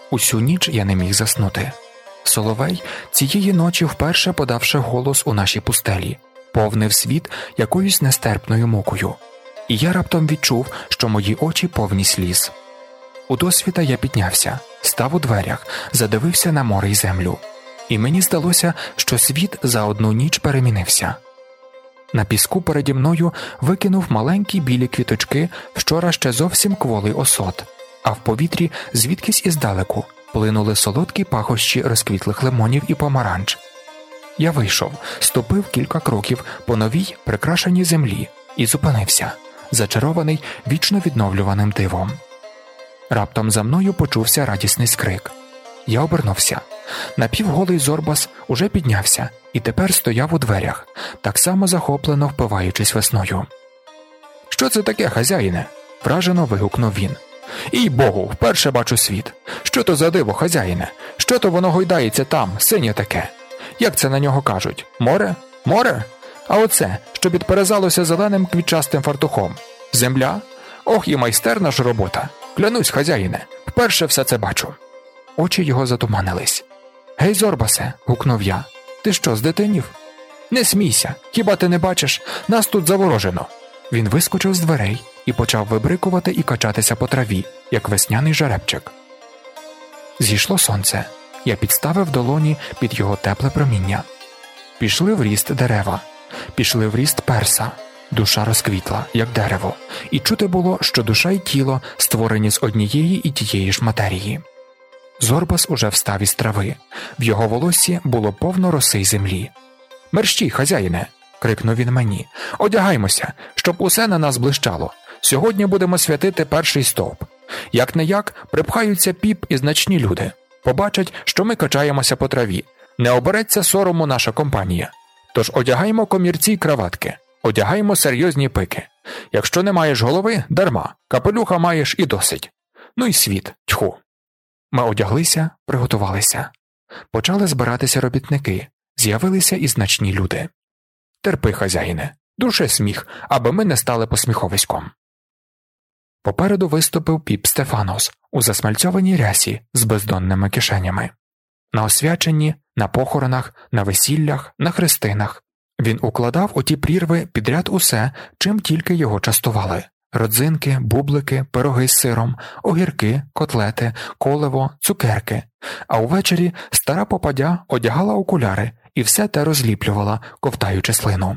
Усю ніч я не міг заснути. Соловей цієї ночі вперше подавши голос у нашій пустелі, повнив світ якоюсь нестерпною мукою. І я раптом відчув, що мої очі повні сліз. Удосвіта я піднявся, став у дверях, задивився на море й землю. І мені здалося, що світ за одну ніч перемінився. На піску переді мною викинув маленькі білі квіточки вчора ще зовсім кволий осот, а в повітрі звідкись іздалеку плинули солодкі пахощі розквітлих лимонів і помаранч. Я вийшов, ступив кілька кроків по новій прикрашеній землі і зупинився, зачарований вічно відновлюваним дивом. Раптом за мною почувся радісний скрик. Я обернувся. Напівголий Зорбас уже піднявся і тепер стояв у дверях, так само захоплено впиваючись весною. «Що це таке, хазяїне?» – вражено вигукнув він. «Їй-богу, вперше бачу світ. Що то за диво, хазяїне? Що то воно гойдається там, синє таке? Як це на нього кажуть? Море? Море? А оце, що підперезалося зеленим квітчастим фартухом? Земля? Ох, і майстерна ж робота! Клянусь, хазяїне, вперше все це бачу». Очі його затуманились. «Гей, Зорбасе!» – гукнув я. «Ти що, здетинів?» «Не смійся! Хіба ти не бачиш? Нас тут заворожено!» Він вискочив з дверей і почав вибрикувати і качатися по траві, як весняний жеребчик. Зійшло сонце. Я підставив долоні під його тепле проміння. Пішли в ріст дерева. Пішли в ріст перса. Душа розквітла, як дерево. І чути було, що душа й тіло створені з однієї і тієї ж матерії. Зорбас уже встав із трави. В його волоссі було повно роси й землі. «Мерщій, хазяїне!» – крикнув він мені. «Одягаймося, щоб усе на нас блищало. Сьогодні будемо святити перший стовп. Як-не-як припхаються Піп і значні люди. Побачать, що ми качаємося по траві. Не обереться сорому наша компанія. Тож одягаймо комірці й краватки. Одягаймо серйозні пики. Якщо не маєш голови – дарма. Капелюха маєш і досить. Ну й світ, тьху». Ми одяглися, приготувалися. Почали збиратися робітники. З'явилися і значні люди. «Терпи, хазяїне, душе сміх, аби ми не стали посміховиськом». Попереду виступив Піп Стефанос у засмальцьованій рясі з бездонними кишенями. На освяченні, на похоронах, на весіллях, на хрестинах. Він укладав у ті прірви підряд усе, чим тільки його частували. Родзинки, бублики, пироги з сиром, огірки, котлети, коливо, цукерки. А увечері стара попадя одягала окуляри і все те розліплювала, ковтаючи слину.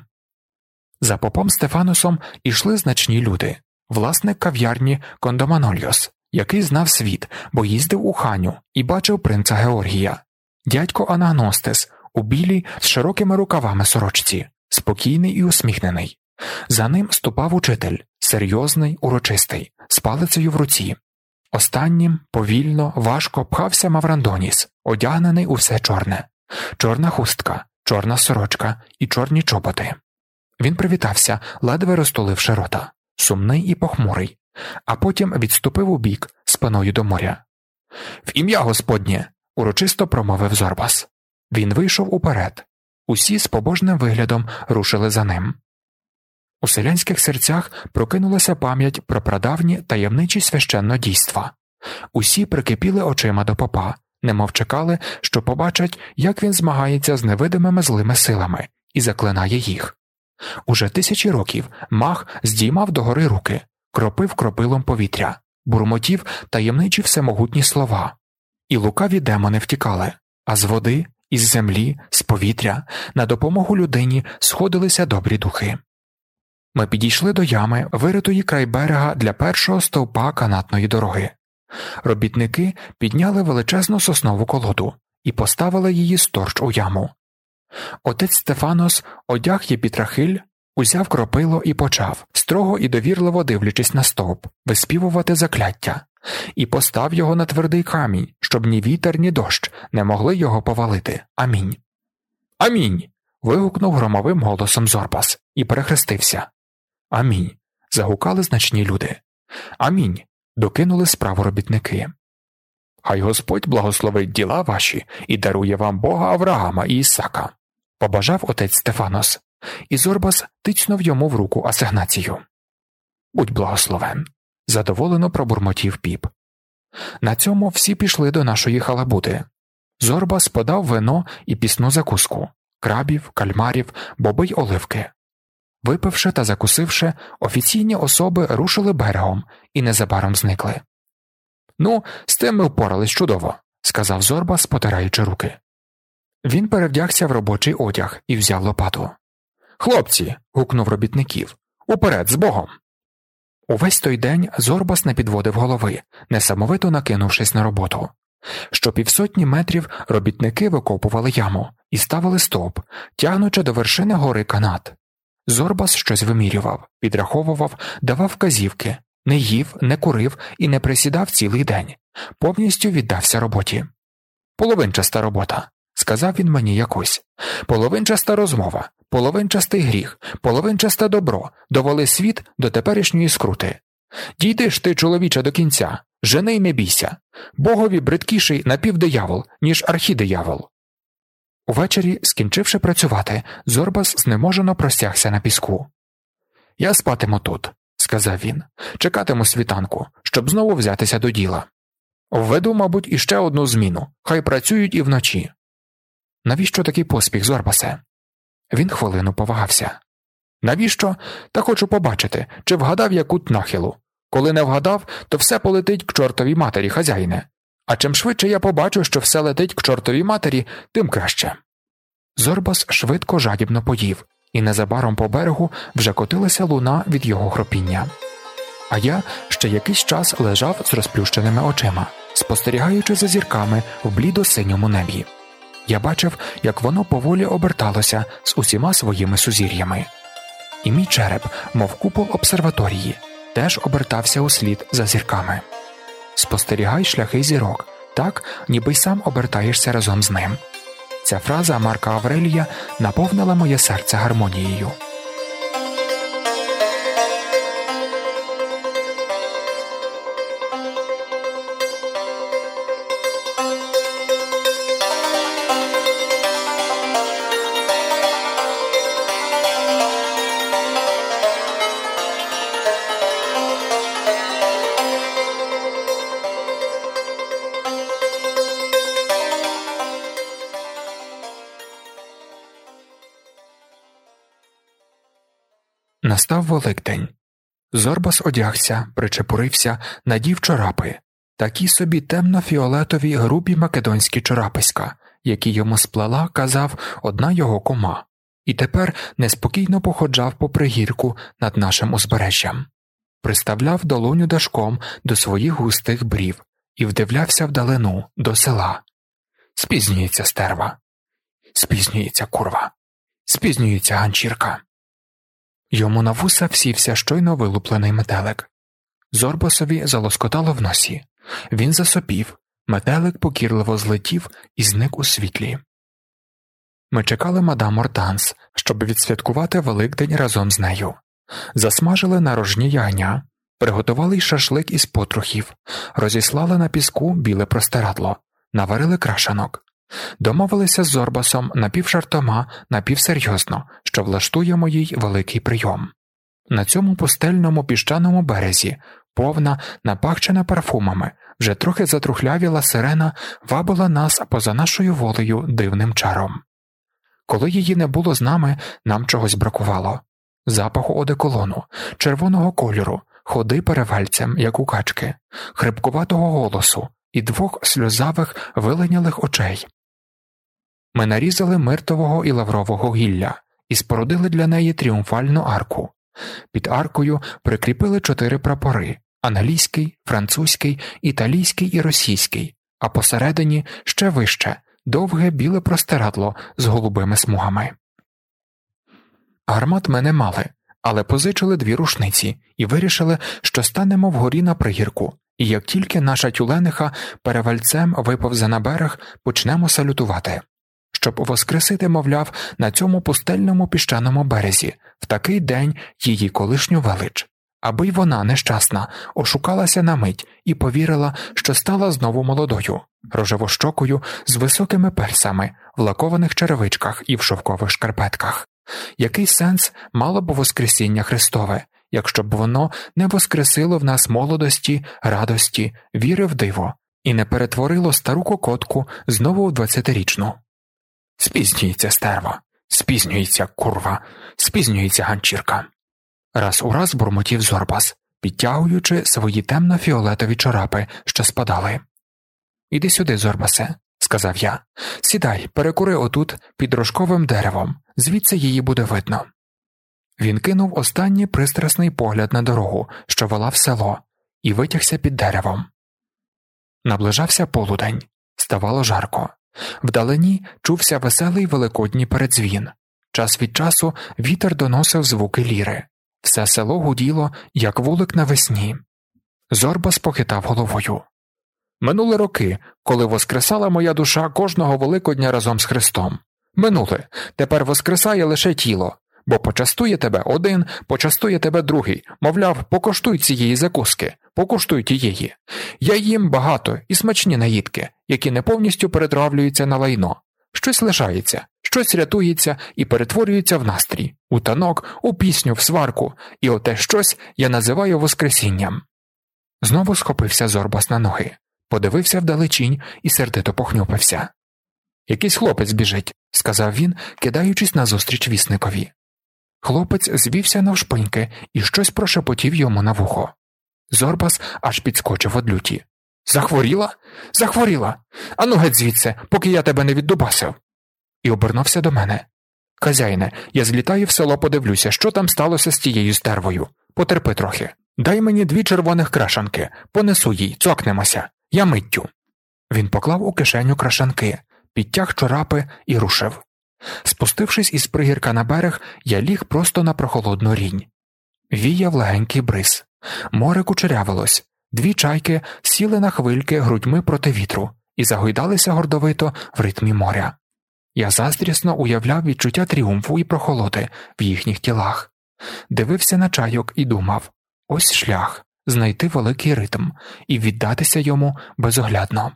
За попом Стефаносом ішли значні люди. Власник кав'ярні Кондоманольос, який знав світ, бо їздив у Ханю і бачив принца Георгія. Дядько Анагностис у білій з широкими рукавами сорочці, спокійний і усміхнений. За ним ступав учитель, серйозний, урочистий, з палицею в руці. Останнім, повільно, важко пхався Маврандоніс, одягнений у все чорне. Чорна хустка, чорна сорочка і чорні чоботи. Він привітався, ледве розтуливши рота, сумний і похмурий, а потім відступив убік, спиною до моря. «В ім'я Господнє!» – урочисто промовив Зорбас. Він вийшов уперед. Усі з побожним виглядом рушили за ним. У селянських серцях прокинулася пам'ять про прадавні таємничі священнодійства. Усі прикипіли очима до попа, немов чекали, що побачать, як він змагається з невидимими злими силами і заклинає їх. Уже тисячі років маг здіймав догори руки, кропив кропилом повітря, бурмотів таємничі всемогутні слова. І лукаві демони втікали, а з води, із землі, з повітря на допомогу людині сходилися добрі духи. Ми підійшли до ями, виритої край берега для першого стовпа канатної дороги. Робітники підняли величезну соснову колоду і поставили її сторч у яму. Отець Стефанос одяг єпітрахиль, узяв кропило і почав, строго і довірливо дивлячись на стовп, виспівувати закляття, і постав його на твердий камінь, щоб ні вітер, ні дощ не могли його повалити. Амінь. «Амінь!» – вигукнув громовим голосом Зорбас і перехрестився. «Амінь!» – загукали значні люди. «Амінь!» – докинули справу робітники. «Хай Господь благословить діла ваші і дарує вам Бога Авраама і Ісака», – побажав отець Стефанос, і Зорбас тицьнув йому в руку асигнацію. «Будь благословен», – задоволено пробурмотів Піп. На цьому всі пішли до нашої халабуди. Зорбас подав вино і пісну закуску – крабів, кальмарів, боби й оливки. Випивши та закусивши, офіційні особи рушили берегом і незабаром зникли. «Ну, з тим ми впорались чудово», – сказав Зорбас, потираючи руки. Він перевдягся в робочий одяг і взяв лопату. «Хлопці!» – гукнув робітників. «Уперед, з Богом!» Увесь той день Зорбас не підводив голови, несамовито накинувшись на роботу. Що 50 метрів робітники викопували яму і ставили стовп, тягнучи до вершини гори канат. Зорбас щось вимірював, підраховував, давав вказівки, не їв, не курив і не присідав цілий день. Повністю віддався роботі. «Половинчаста робота», – сказав він мені якось. «Половинчаста розмова, половинчастий гріх, половинчасте добро, доволи світ до теперішньої скрути. Дійди ж ти, чоловіче, до кінця, жени й не бійся. Богові бридкіший напівдиявол, ніж архідиявол». Увечері, скінчивши працювати, Зорбас знеможено простягся на піску. «Я спатиму тут», – сказав він, – «чекатиму світанку, щоб знову взятися до діла. Введу, мабуть, іще одну зміну, хай працюють і вночі». «Навіщо такий поспіх, Зорбасе?» Він хвилину повагався. «Навіщо? Та хочу побачити, чи вгадав я кут нахилу. Коли не вгадав, то все полетить к чортовій матері, хазяїне. А чим швидше я побачу, що все летить к чортовій матері, тим краще». Зорбас швидко жадібно поїв, і незабаром по берегу вже котилася луна від його хропіння. А я ще якийсь час лежав з розплющеними очима, спостерігаючи за зірками в блідо-синьому небі. Я бачив, як воно поволі оберталося з усіма своїми сузір'ями. І мій череп, мов купол обсерваторії, теж обертався услід за зірками. «Спостерігай шляхи зірок, так, ніби й сам обертаєшся разом з ним». Ця фраза Марка Аврелія наповнила моє серце гармонією. Настав Великдень. Зорбас одягся, причепурився, надів чорапи, такі собі темно-фіолетові грубі македонські чораписька, які йому сплела, казав, одна його кума, і тепер неспокійно походжав по пригірку над нашим узбережжям. Приставляв долоню дашком до своїх густих брів і вдивлявся вдалину, до села. Спізнюється стерва. Спізнюється курва. Спізнюється ганчірка. Йому на вуса всівся щойно вилуплений метелик. Зорбасові залоскотало в носі. Він засопів, метелик покірливо злетів і зник у світлі. Ми чекали мадам Ортанс, щоб відсвяткувати Великдень разом з нею. Засмажили на рожні ягня, приготували й шашлик із потрохів, розіслали на піску біле простирадло, наварили крашанок. Домовилися з Зорбасом напівжартома, напівсерйозно, що влаштуємо їй великий прийом. На цьому пустельному піщаному березі, повна, напахчена парфумами, вже трохи затрухлявіла сирена вабила нас поза нашою волею дивним чаром. Коли її не було з нами, нам чогось бракувало. Запаху одеколону, червоного кольору, ходи перевальцем, як у качки, хрипкуватого голосу і двох сльозавих виленялих очей. Ми нарізали миртового і лаврового гілля і спорудили для неї тріумфальну арку. Під аркою прикріпили 4 прапори – англійський, французький, італійський і російський, а посередині ще вище – довге біле простирадло з голубими смугами. Гармат ми не мали, але позичили 2 рушниці і вирішили, що станемо вгорі на пригірку, і як тільки наша тюлениха перевальцем виповзе на берег, почнемо салютувати. Щоб воскресити, мовляв, на цьому пустельному піщаному березі, в такий день її колишню велич, аби й вона, нещасна, ошукалася на мить і повірила, що стала знову молодою, рожевощокою, з високими персами, в лакованих черевичках і в шовкових шкарпетках. Який сенс мало б Воскресіння Христове, якщо б воно не воскресило в нас молодості, радості, віри в диво і не перетворило стару кокотку знову в 20-річну. Спізнюється стерва, спізнюється курва, спізнюється ганчірка. Раз у раз бурмотів Зорбас, підтягуючи свої темно-фіолетові чорапи, що спадали. «Іди сюди, Зорбасе», – сказав я. «Сідай, перекури отут, під рожковим деревом, звідси її буде видно». Він кинув останній пристрасний погляд на дорогу, що вела в село, і витягся під деревом. Наближався полудень. Ставало жарко. Вдалині чувся веселий великодній передзвін. Час від часу вітер доносив звуки ліри. Все село гуділо, як вулик навесні. Зорбас похитав головою. «Минули роки, коли воскресала моя душа кожного Великодня разом з Христом. Минули, тепер воскресає лише тіло, бо почастує тебе один, почастує тебе другий, мовляв, покуштуй цієї закуски, покуштуй тієї. Я їм багато і смачні наїдки, які не повністю перетравлюються на лайно. Щось лишається, щось рятується і перетворюється в настрій, у танок, у пісню, в сварку, і оте щось я називаю воскресінням». Знову схопився Зорбас на ноги, подивився вдалечінь і сердито похнюпився. «Якийсь хлопець біжить», – сказав він, кидаючись назустріч вісникові. Хлопець звівся навшпиньки і щось прошепотів йому на вухо. Зорбас аж підскочив од люті. «Захворіла? Захворіла! Ану геть звідси, поки я тебе не віддубасив!» І обернувся до мене. «Хазяїне, я злітаю в село, подивлюся, що там сталося з тією стервою. Потерпи трохи. Дай мені 2 червоних крашанки, понесу їй, цокнемося. Я миттю». Він поклав у кишеню крашанки, підтяг чорапи і рушив. Спустившись із пригірка на берег, я ліг просто на прохолодну рінь. Віяв легенький бриз. Море кучерявилось. 2 чайки сіли на хвильки грудьми проти вітру і загойдалися гордовито в ритмі моря. Я заздрісно уявляв відчуття тріумфу і прохолоди в їхніх тілах. Дивився на чайок і думав: ось шлях – знайти великий ритм і віддатися йому безоглядно.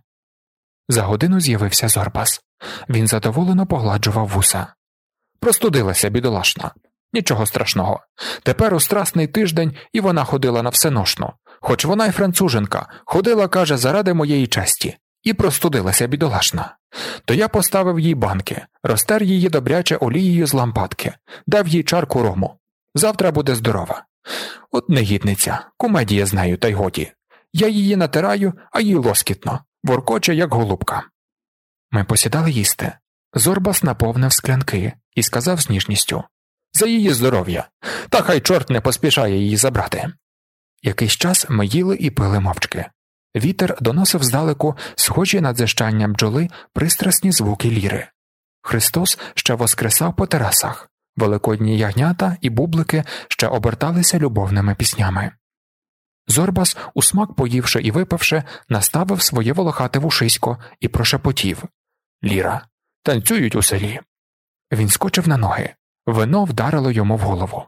За годину з'явився Зорбас. Він задоволено погладжував вуса. «Простудилася, бідолашна. Нічого страшного. Тепер у страсний тиждень і вона ходила на всеношну. Хоч вона й француженка, ходила, каже, заради моєї честі. І простудилася, бідолашна. То я поставив їй банки, розтер її добряче олією з лампадки, дав їй чарку рому. Завтра буде здорова. От негідниця, кумедія з нею, та й годі. Я її натираю, а їй лоскітно, воркоче, як голубка». Ми посідали їсти. Зорбас наповнив склянки і сказав з ніжністю: «За її здоров'я, та хай чорт не поспішає її забрати». Якийсь час ми їли і пили мовчки. Вітер доносив здалеку, схожі на дзижчання бджоли, пристрасні звуки ліри. Христос ще воскресав по терасах, великодні ягнята і бублики ще оберталися любовними піснями. Зорбас, усмак поївши і випивши, наставив своє волохате вушисько і прошепотів: «Ліра, танцюють у селі». Він скочив на ноги. Вино вдарило йому в голову.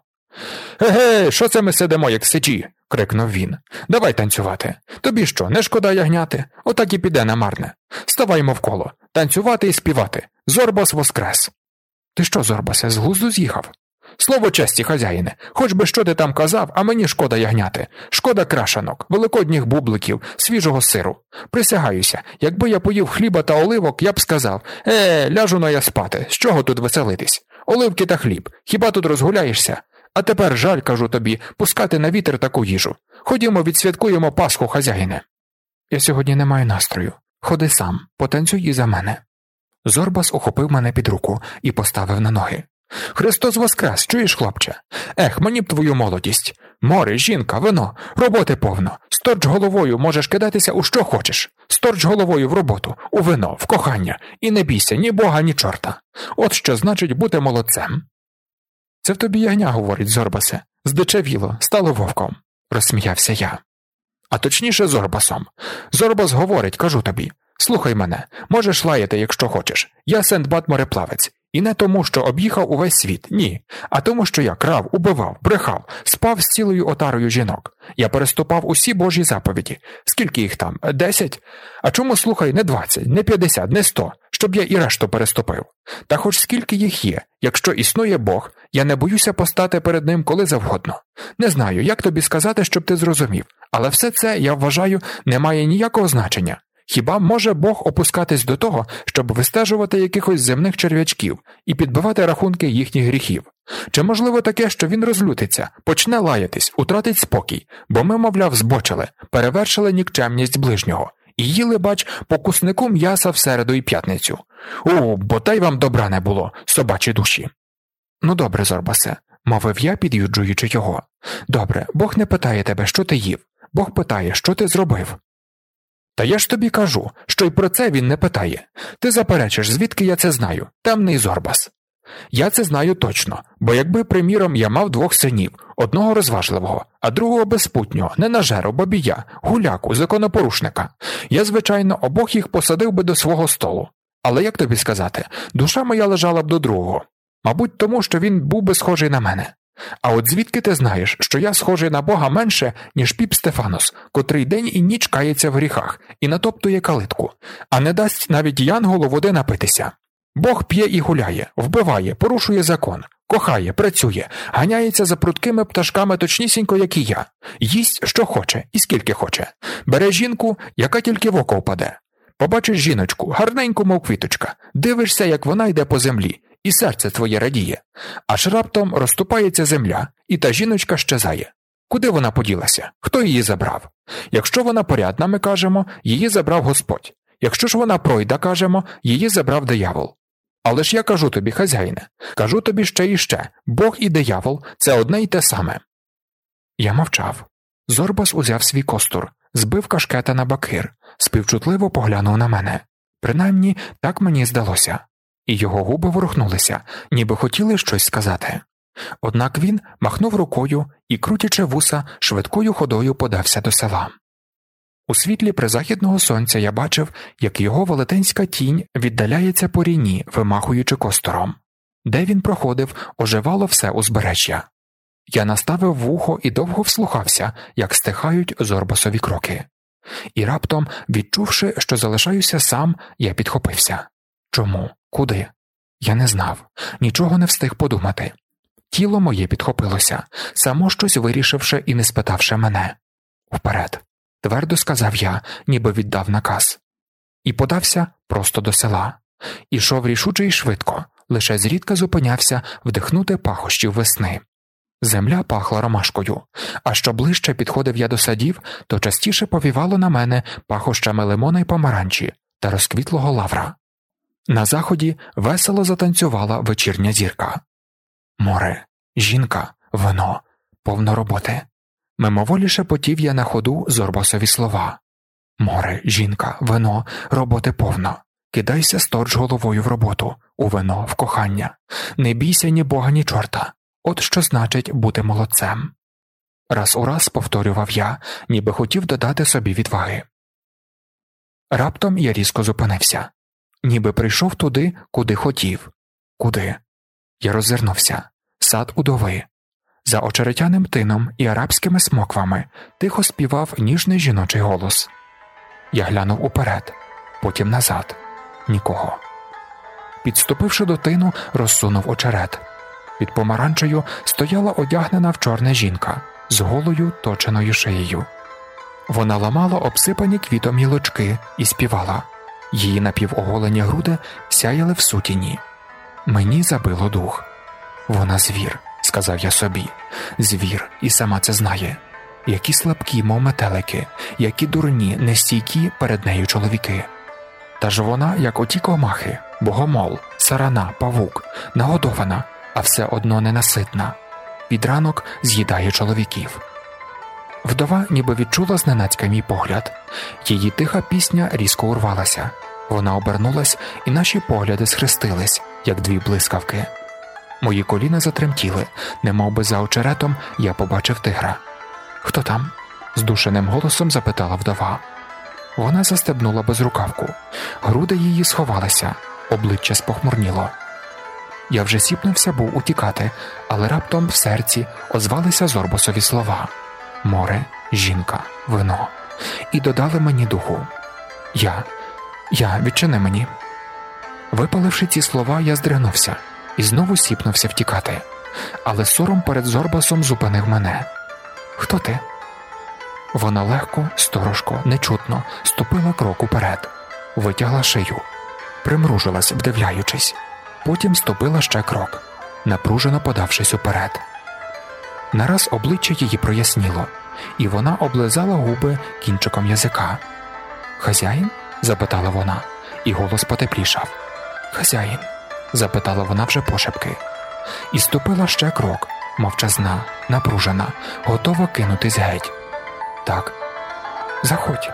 «Еге, що це ми сидимо, як сичі?» – крикнув він. «Давай танцювати. Тобі що, не шкода ягняти? Отак і піде намарне. Ставаймо вколо. Танцювати і співати. Зорбас воскрес». «Ти що, Зорбасе, з глузду з'їхав?» «Слово честі, хазяїне, хоч би що ти там казав, а мені шкода ягняти. Шкода крашанок, великодніх бубликів, свіжого сиру. Присягаюся, якби я поїв хліба та оливок, я б сказав: ляжу-но я спати, з чого тут веселитись? Оливки та хліб, хіба тут розгуляєшся? А тепер жаль, кажу тобі, пускати на вітер таку їжу. Ходімо, відсвяткуємо Пасху, хазяїне». «Я сьогодні не маю настрою. Ходи сам, потанцюй і за мене». Зорбас ухопив мене під руку і поставив на ноги. «Христос воскрес, чуєш, хлопче? Мені б твою молодість. Море, жінка, вино, роботи повно. Сторч головою, можеш кидатися у що хочеш. Сторч головою в роботу, у вино, в кохання. І не бійся ні Бога, ні чорта. От що значить бути молодцем». «Це в тобі ягня, — говорить, Зорбасе. Здичавіло, стало вовком», — розсміявся я. «А точніше Зорбасом. Зорбас говорить, кажу тобі. Слухай мене, можеш лаяти, якщо хочеш. Я Синдбад мореплавець, І не тому, що об'їхав увесь світ, ні, а тому, що я крав, убивав, брехав, спав з цілою отарою жінок. Я переступав усі Божі заповіді. Скільки їх там? 10? А чому, слухай, не 20, не 50, не 100, щоб я і решту переступив? Та хоч скільки їх є, якщо існує Бог, я не боюся постати перед ним коли завгодно. Не знаю, як тобі сказати, щоб ти зрозумів, але все це, я вважаю, не має ніякого значення. Хіба може Бог опускатись до того, щоб вистежувати якихось земних черв'ячків і підбивати рахунки їхніх гріхів? Чи можливо таке, що він розлютиться, почне лаятись, утратить спокій, бо ми, мовляв, збочили, перевершили нікчемність ближнього і їли, бач, по куснику м'яса в середу і п'ятницю? О, бо та й вам добра не було, собачі душі. Ну добре, Зорбасе, мовив я, під'юджуючи його. Добре, Бог не питає тебе, що ти їв, Бог питає, що ти зробив. Та я ж тобі кажу, що й про це він не питає. Ти заперечиш, звідки я це знаю, темний Зорбас. Я це знаю точно, бо якби, приміром, я мав 2 синів, одного розважливого, а другого безпутнього, ненажеру, бабія, гуляку, законопорушника, я, звичайно, обох їх посадив би до свого столу. Але як тобі сказати, душа моя лежала б до другого. Мабуть, тому, що він був би схожий на мене. А от звідки ти знаєш, що я схожий на Бога менше, ніж піп Стефанос, котрий день і ніч кається в гріхах і натоптує калитку, а не дасть навіть янголу води напитися? Бог п'є і гуляє, вбиває, порушує закон, кохає, працює, ганяється за прудкими пташками точнісінько, як і я, їсть, що хоче і скільки хоче, бере жінку, яка тільки в око впаде. Побачиш жіночку, гарненьку, мов квіточка, дивишся, як вона йде по землі, і серце твоє радіє. Аж раптом розступається земля, і та жіночка щезає. Куди вона поділася? Хто її забрав? Якщо вона порядна, ми кажемо, її забрав Господь. Якщо ж вона пройда, кажемо, її забрав диявол. Але ж я кажу тобі, хазяїне, кажу тобі ще і ще, Бог і диявол – це одне й те саме. Я мовчав. Зорбас узяв свій костур, збив кашкета на бакир, співчутливо поглянув на мене. Принаймні, так мені здалося. І його губи ворухнулися, ніби хотіли щось сказати. Однак він махнув рукою і, крутячи вуса, швидкою ходою подався до села. У світлі призахідного сонця я бачив, як його велетенська тінь віддаляється по ріні, вимахуючи костуром. Де він проходив, оживало все узбережжя. Я наставив вухо і довго вслухався, як стихають Зорбасові кроки. І раптом, відчувши, що залишаюся сам, я підхопився. Чому? Куди? Я не знав. Нічого не встиг подумати. Тіло моє підхопилося, само щось вирішивши і не спитавши мене. Вперед, твердо сказав я, ніби віддав наказ. І подався просто до села. Ішов рішуче й швидко, лише зрідка зупинявся вдихнути пахощів весни. Земля пахла ромашкою, а що ближче підходив я до садів, то частіше повівало на мене пахощами лимона й помаранчі та розквітлого лавра. На заході весело затанцювала вечірня зірка. Море, жінка, вино, повно роботи. Мимоволі шепотів я на ходу Зорбасові слова. Море, жінка, вино, роботи повно. Кидайся сторч головою в роботу, у вино, в кохання. Не бійся ні Бога, ні чорта. От що значить бути молодцем. Раз у раз повторював я, ніби хотів додати собі відваги. Раптом я різко зупинився. Ніби прийшов туди, куди хотів. Куди? Я роззирнувся. Сад удови. За очеретяним тином і арабськими смоквами тихо співав ніжний жіночий голос. Я глянув уперед, потім назад. Нікого. Підступивши до тину, розсунув очерет. Під помаранчею стояла одягнена в чорне жінка з голою точеною шиєю. Вона ламала обсипані квітом гілочки і співала. Її напівоголені груди сяяли в сутіні. Мені забило дух. Вона звір, сказав я собі. Звір, і сама це знає. Які слабкі, мов метелики, які дурні, нестійкі перед нею чоловіки. Та ж вона, як оті комахи, богомол, сарана, павук, нагодована, а все одно ненаситна. Під ранок з'їдає чоловіків. Вдова ніби відчула зненацька мій погляд. Її тиха пісня різко урвалася. Вона обернулась, і наші погляди схрестились, як дві блискавки. Мої коліна затремтіли, немов би за очеретом я побачив тигра. «Хто там?» – здушеним голосом запитала вдова. Вона застебнула безрукавку. Груди її сховалися, обличчя спохмурніло. Я вже сіпнувся був утікати, але раптом в серці озвалися Зорбасові слова: море, жінка, вино. І додали мені духу. Відчини мені. Випаливши ці слова, я здригнувся і знову сіпнувся втікати. Але сором перед Зорбасом зупинив мене. «Хто ти?» Вона легко, сторожко, нечутно ступила крок уперед, витягла шию, примружилась, вдивляючись. Потім ступила ще крок, напружено подавшись уперед. Нараз обличчя її проясніло, і вона облизала губи кінчиком язика. «Хазяїн?» – запитала вона, і голос потеплішав. «Хазяїн?» – запитала вона вже пошепки. І ступила ще крок, мовчазна, напружена, готова кинутись геть. «Так, заходь».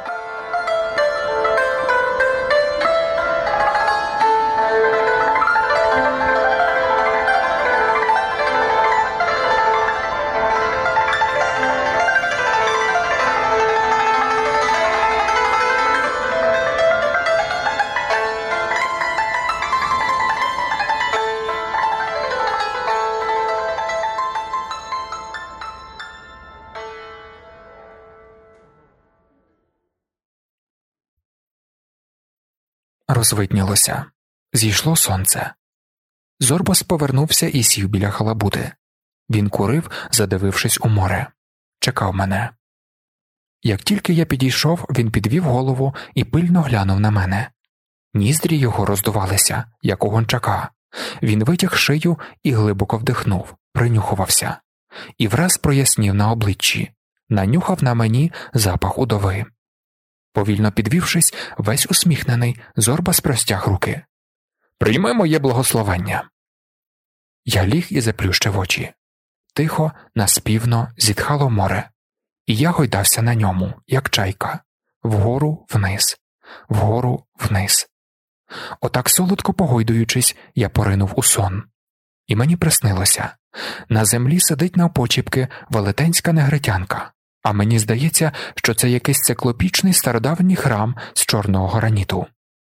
Розвиднілося. Зійшло сонце. Зорбас повернувся і сів біля халабуди. Він курив, задивившись у море. Чекав мене. Як тільки я підійшов, він підвів голову і пильно глянув на мене. Ніздрі його роздувалися, як у гончака. Він витяг шию і глибоко вдихнув, принюхувався. І враз прояснів на обличчі. Нанюхав на мені запах удови. Повільно підвівшись, весь усміхнений, Зорбас простяг руки. «Прийми моє благословення». Я ліг і заплющив очі. Тихо, наспівно зітхало море. І я гойдався на ньому, як чайка. Вгору, вниз. Вгору, вниз. Отак солодко погойдуючись, я поринув у сон. І мені приснилося. На землі сидить навпочіпки велетенська негритянка. А мені здається, що це якийсь циклопічний стародавній храм з чорного граніту.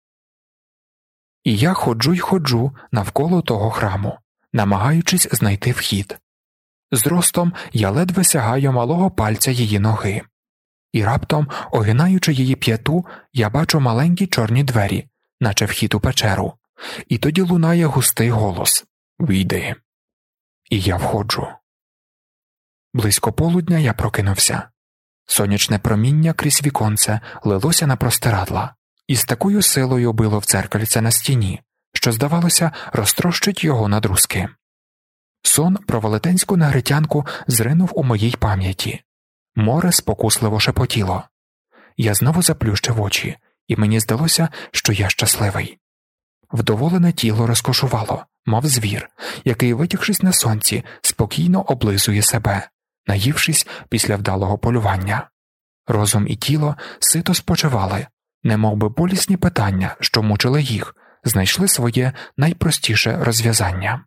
І я ходжу й ходжу навколо того храму, намагаючись знайти вхід. Зростом я ледве сягаю малого пальця її ноги. І раптом, огинаючи її п'яту, я бачу маленькі чорні двері, наче вхід у печеру. І тоді лунає густий голос: «Війди». І я входжу. Близько полудня я прокинувся. Сонячне проміння крізь віконце лилося на простирадла, і з такою силою било в дзеркальце на стіні, що, здавалося, розтрощить його на друзки. Сон про велетенську негритянку зринув у моїй пам'яті. Море спокусливо шепотіло. Я знову заплющив очі, і мені здалося, що я щасливий. Вдоволене тіло розкошувало, мов звір, який, витягшись на сонці, спокійно облизує себе, наївшись після вдалого полювання. Розум і тіло сито спочивали, немовби болісні питання, що мучили їх, знайшли своє найпростіше розв'язання.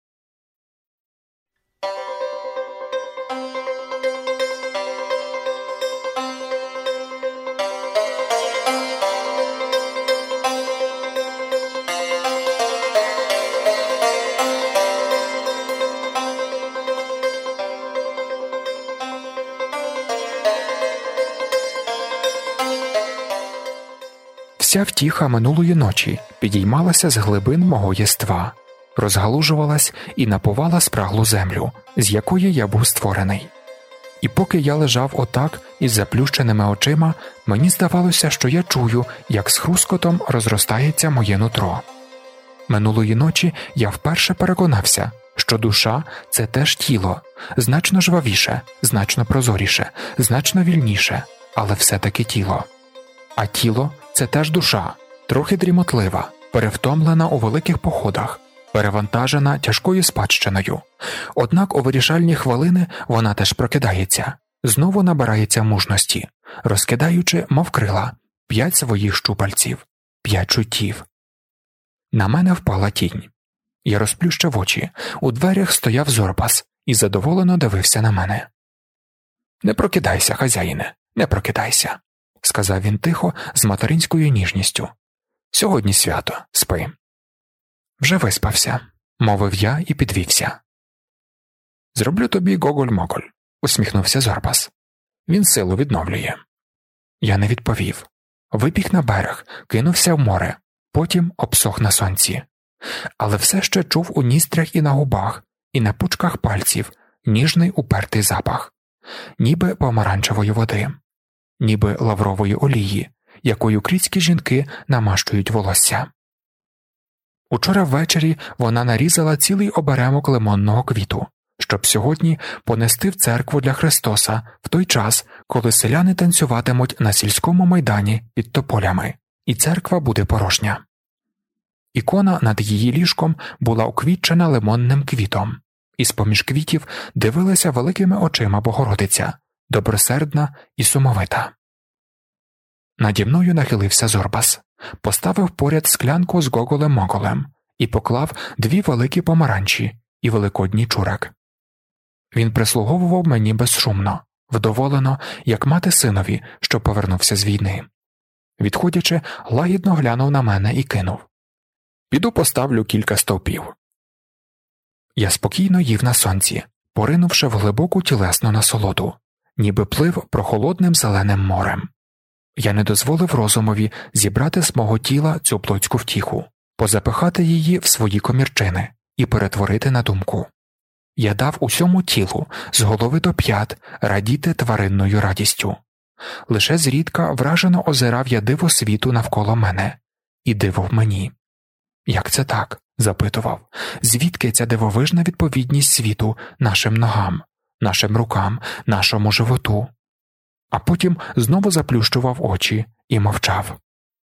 Вся втіха минулої ночі підіймалася з глибин мого єства, розгалужувалась і напувала спраглу землю, з якої я був створений. І поки я лежав отак із заплющеними очима, мені здавалося, що я чую, як з хрускотом розростається моє нутро. Минулої ночі я вперше переконався, що душа – це теж тіло, значно жвавіше, значно прозоріше, значно вільніше, але все-таки тіло. А тіло – це теж душа, трохи дрімотлива, перевтомлена у великих походах, перевантажена тяжкою спадщиною. Однак у вирішальні хвилини вона теж прокидається, знову набирається мужності, розкидаючи, мов крила, 5 своїх щупальців, 5 чуттів. На мене впала тінь. Я розплющив очі, у дверях стояв Зорбас і задоволено дивився на мене. «Не прокидайся, хазяїне, не прокидайся», – сказав він тихо, з материнською ніжністю. «Сьогодні свято, спи». Вже виспався. мовив я і підвівся. Зроблю тобі гоголь-моголь, усміхнувся Зорбас. Він силу відновлює. Я не відповів. Вибіг на берег, кинувся в море, потім обсох на сонці. Але все ще чув у ніздрях і на губах, і на пучках пальців ніжний упертий запах, ніби помаранчевої води, ніби лаврової олії, якою крітські жінки намащують волосся. Учора ввечері вона нарізала цілий оберемок лимонного квіту, щоб сьогодні понести в церкву для Христоса в той час, коли селяни танцюватимуть на сільському майдані під тополями, і церква буде порожня. Ікона над її ліжком була уквітчена лимонним квітом, і з-поміж квітів дивилася великими очима Богородиця, добросердна і сумовита. Наді мною нахилився Зорбас, поставив поряд склянку з гоголем-моголем і поклав 2 великі помаранчі і великодній чурак. Він прислуговував мені безшумно, вдоволено, як мати синові, що повернувся з війни. Відходячи, лагідно глянув на мене і кинув: «Піду поставлю кілька стовпів». Я спокійно їв на сонці, поринувши в глибоку тілесну насолоду, ніби плив прохолодним зеленим морем. Я не дозволив розумові зібрати з мого тіла цю плотську втіху, позапихати її в свої комірчини і перетворити на думку. Я дав усьому тілу, з голови до п'ят, радіти тваринною радістю. Лише зрідка вражено озирав я диво світу навколо мене, і диво в мені. «Як це так?» – запитував. «Звідки ця дивовижна відповідність світу нашим ногам, нашим рукам, нашому животу?» А потім знову заплющував очі і мовчав.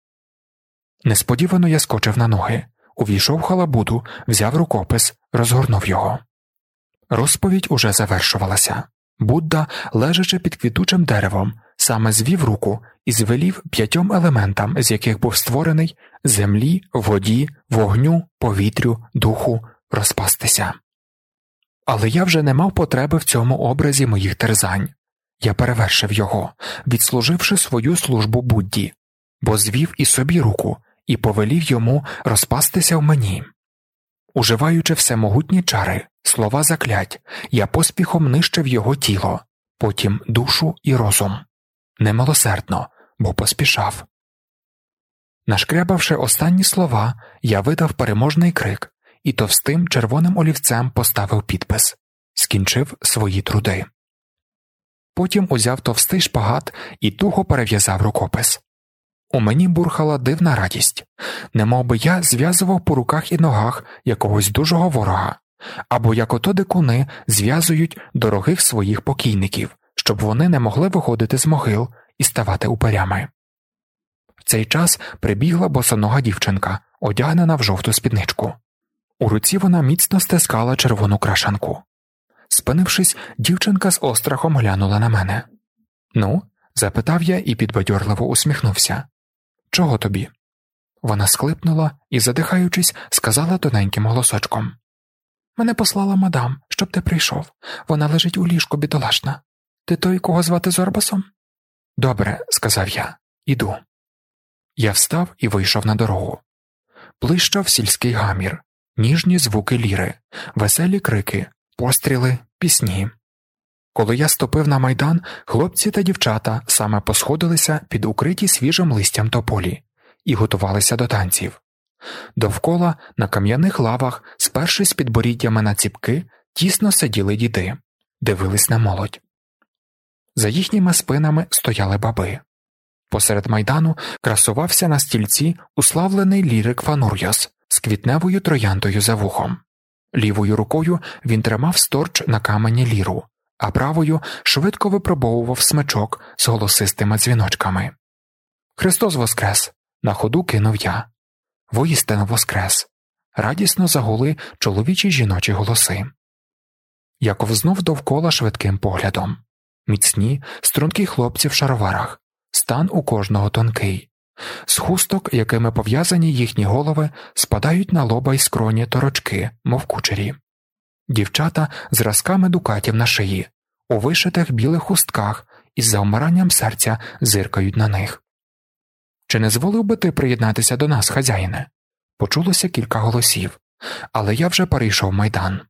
Несподівано я скочив на ноги, увійшов в халабуду, взяв рукопис, розгорнув його. Розповідь уже завершувалася. Будда, лежачи під квітучим деревом, саме звів руку і звелів 5 елементам, з яких був створений – землі, воді, вогню, повітрю, духу – розпастися. Але я вже не мав потреби в цьому образі моїх терзань. Я перевершив його, відслуживши свою службу Будді, бо звів і собі руку і повелів йому розпастися в мені. Уживаючи всемогутні чари, слова заклять, я поспіхом нищив його тіло, потім душу і розум. Немилосердно, бо поспішав. Нашкрябавши останні слова, я видав переможний крик і товстим червоним олівцем поставив підпис «Скінчив свої труди». Потім узяв товстий шпагат і туго перев'язав рукопис. У мені бурхала дивна радість, немовби я зв'язував по руках і ногах якогось дужого ворога, або як ото дикуни зв'язують дорогих своїх покійників, щоб вони не могли виходити з могил і ставати упирями. В цей час прибігла босонога дівчинка, одягнена в жовту спідничку. У руці вона міцно стискала червону крашанку. Спинившись, дівчинка з острахом глянула на мене. «Ну?» – запитав я і підбадьорливо усміхнувся. «Чого тобі?» Вона схлипнула і, задихаючись, сказала тоненьким голосочком. «Мене послала мадам, щоб ти прийшов. Вона лежить у ліжку, бідолашна. Ти той, кого звати Зорбасом?» «Добре», – сказав я, – «іду». Я встав і вийшов на дорогу. Блищав сільський гамір, ніжні звуки ліри, веселі крики, постріли, пісні. Коли я ступив на майдан, хлопці та дівчата саме посходилися під укриті свіжим листям тополі і готувалися до танців. Довкола, на кам'яних лавах, спершись підборіддями на ціпки, тісно сиділи діди, дивились на молодь. За їхніми спинами стояли баби. Посеред майдану красувався на стільці уславлений лірик Фанур'яс з квітневою трояндою за вухом. Лівою рукою він тримав сторч на камені ліру, а правою швидко випробовував смичок з голосистими дзвіночками. «Христос воскрес!» – на ходу кинув я. «Воістину воскрес!» – радісно загули чоловічі й жіночі голоси. Я ковзнув довкола швидким поглядом. Міцні, стрункі хлопці в шароварах, стан у кожного тонкий. З хусток, якими пов'язані їхні голови, спадають на лоба й скроні торочки, мов кучері. Дівчата з разками дукатів на шиї, у вишитих білих хустках із завмиранням серця зиркають на них. «Чи не зволив би ти приєднатися до нас, хазяїне?» Почулося кілька голосів. Але я вже перейшов майдан.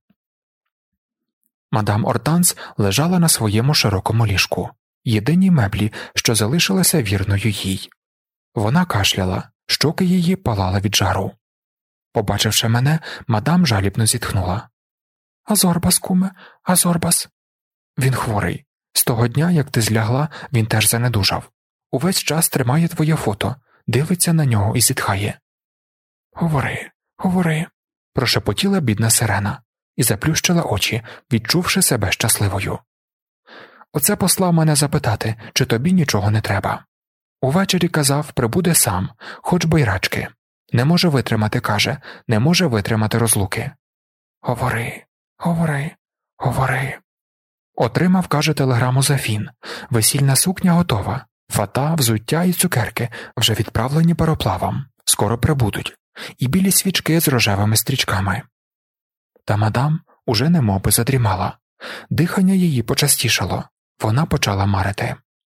Мадам Ортанс лежала на своєму широкому ліжку, єдиній меблі, що залишилася вірною їй. Вона кашляла, щоки її палали від жару. Побачивши мене, мадам жалібно зітхнула. «Азорбас, куме, Азорбас». «Він хворий. З того дня, як ти злягла, він теж занедужав. Увесь час тримає твоє фото, дивиться на нього і зітхає». «Говори, говори», – прошепотіла бідна сирена і заплющила очі, відчувши себе щасливою. «Оце послав мене запитати, чи тобі нічого не треба. Увечері казав, прибуде сам, хоч би й рачки. Не може витримати, каже, не може витримати розлуки. Говори, говори, говори». Отримав, каже, телеграму за Фін. Весільна сукня готова. Фата, взуття і цукерки вже відправлені пароплавом. Скоро прибудуть. І білі свічки з рожевими стрічками. Та мадам уже немовби задрімала. Дихання її почастішало. Вона почала марити.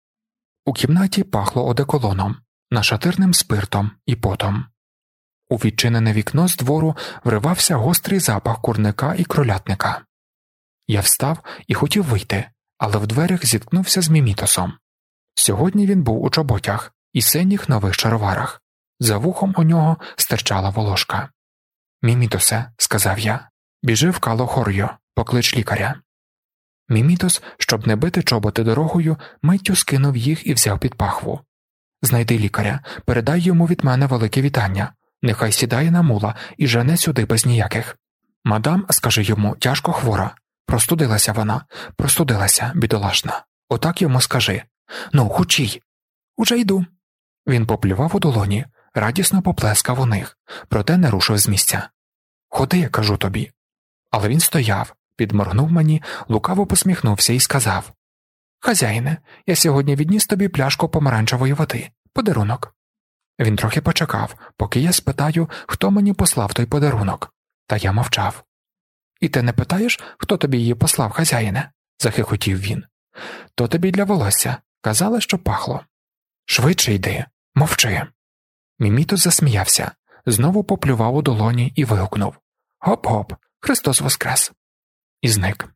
У кімнаті пахло одеколоном, нашатирним спиртом і потом. У відчинене вікно з двору вривався гострий запах курника і кролятника. Я встав і хотів вийти, але в дверях зіткнувся з Мімітосом. Сьогодні він був у чоботях і синіх нових шароварах. За вухом у нього стирчала волошка. «Мімітосе», – сказав я, – «біжи в Кало-Хорйо, поклич лікаря». Мімітос, щоб не бити чоботи дорогою, миттю скинув їх і взяв під пахву. «Знайди лікаря, передай йому від мене велике вітання. Нехай сідає на мула і жене сюди без ніяких. Мадам, скажи йому, тяжко хвора. Простудилася вона, простудилася, бідолашна. Отак йому скажи. Ну, хучій». «Уже йду». Він поплював у долоні, радісно поплескав у них, проте не рушив з місця. «Ходи, я кажу тобі». Але він стояв, підморгнув мені, лукаво посміхнувся і сказав: «Хазяїне, я сьогодні відніс тобі пляшку помаранчевої води. Подарунок». Він трохи почекав, поки я спитаю, хто мені послав той подарунок. Та я мовчав. «І ти не питаєш, хто тобі її послав, хазяїне?» – захихотів він. «То тобі для волосся. Казали, що пахло». «Швидше йди, мовчи». Мімітос засміявся, знову поплював у долоні і вигукнув: «Гоп-гоп, Христос воскрес!» І зник.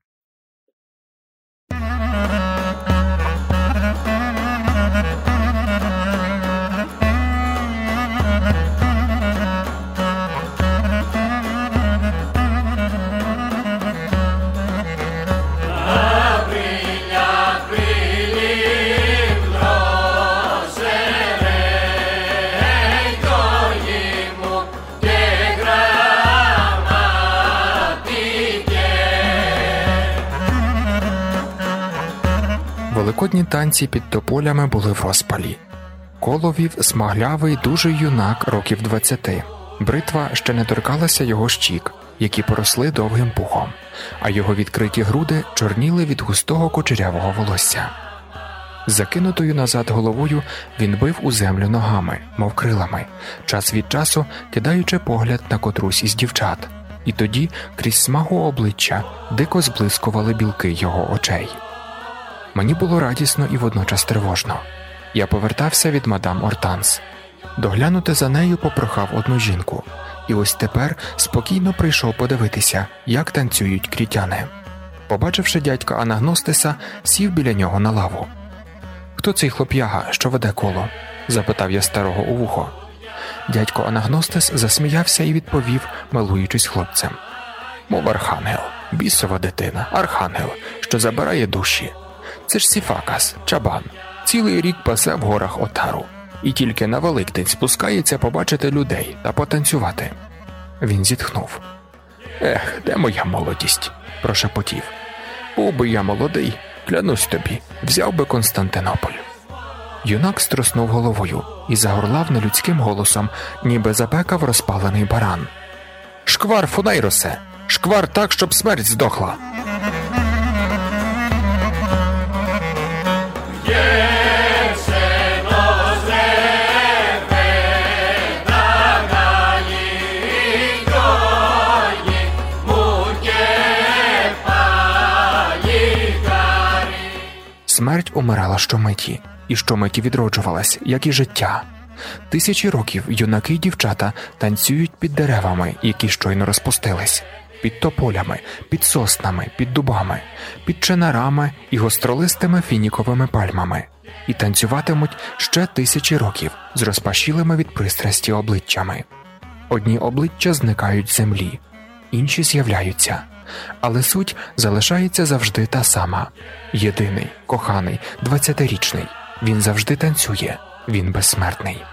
Великодні танці під тополями були в розпалі. Коло вів смаглявий, дужий юнак років 20. Бритва ще не торкалася його щік, які поросли довгим пухом, а його відкриті груди чорніли від густого кучерявого волосся. Закинутою назад головою він бив у землю ногами, мов крилами, час від часу кидаючи погляд на котрусь із дівчат, і тоді крізь смагу обличчя дико зблискували білки його очей. Мені було радісно і водночас тривожно. Я повертався від мадам Ортанс. Доглянути за нею попрохав одну жінку, і ось тепер спокійно прийшов подивитися, як танцюють крітяни. Побачивши дядька Анагностиса, сів біля нього на лаву. «Хто цей хлоп'яга, що веде коло?» – запитав я старого у вухо. Дядько Анагностис засміявся і відповів, милуючись хлопцем: «Мов архангел, бісова дитина, архангел, що забирає душі. Це ж Сіфакас, чабан, цілий рік пасе в горах Отару, і тільки на Великдень спускається побачити людей та потанцювати». Він зітхнув. «Ех, де моя молодість?» – прошепотів. «Був би я молодий, клянусь тобі, взяв би Константинополь». Юнак струснув головою і загорлав нелюдським голосом, ніби запекав розпалений баран: «Шквар, Фунейросе! Шквар так, щоб смерть здохла!» Смерть умирала щомиті, і щомиті відроджувалась, як і життя. Тисячі років юнаки й дівчата танцюють під деревами, які щойно розпустились, під тополями, під соснами, під дубами, під чинарами і гостролистими фініковими пальмами. І танцюватимуть ще тисячі років з розпашілими від пристрасті обличчями. Одні обличчя зникають з землі, інші з'являються, але суть залишається завжди та сама. Єдиний, коханий, 20-річний. Він завжди танцює, він безсмертний.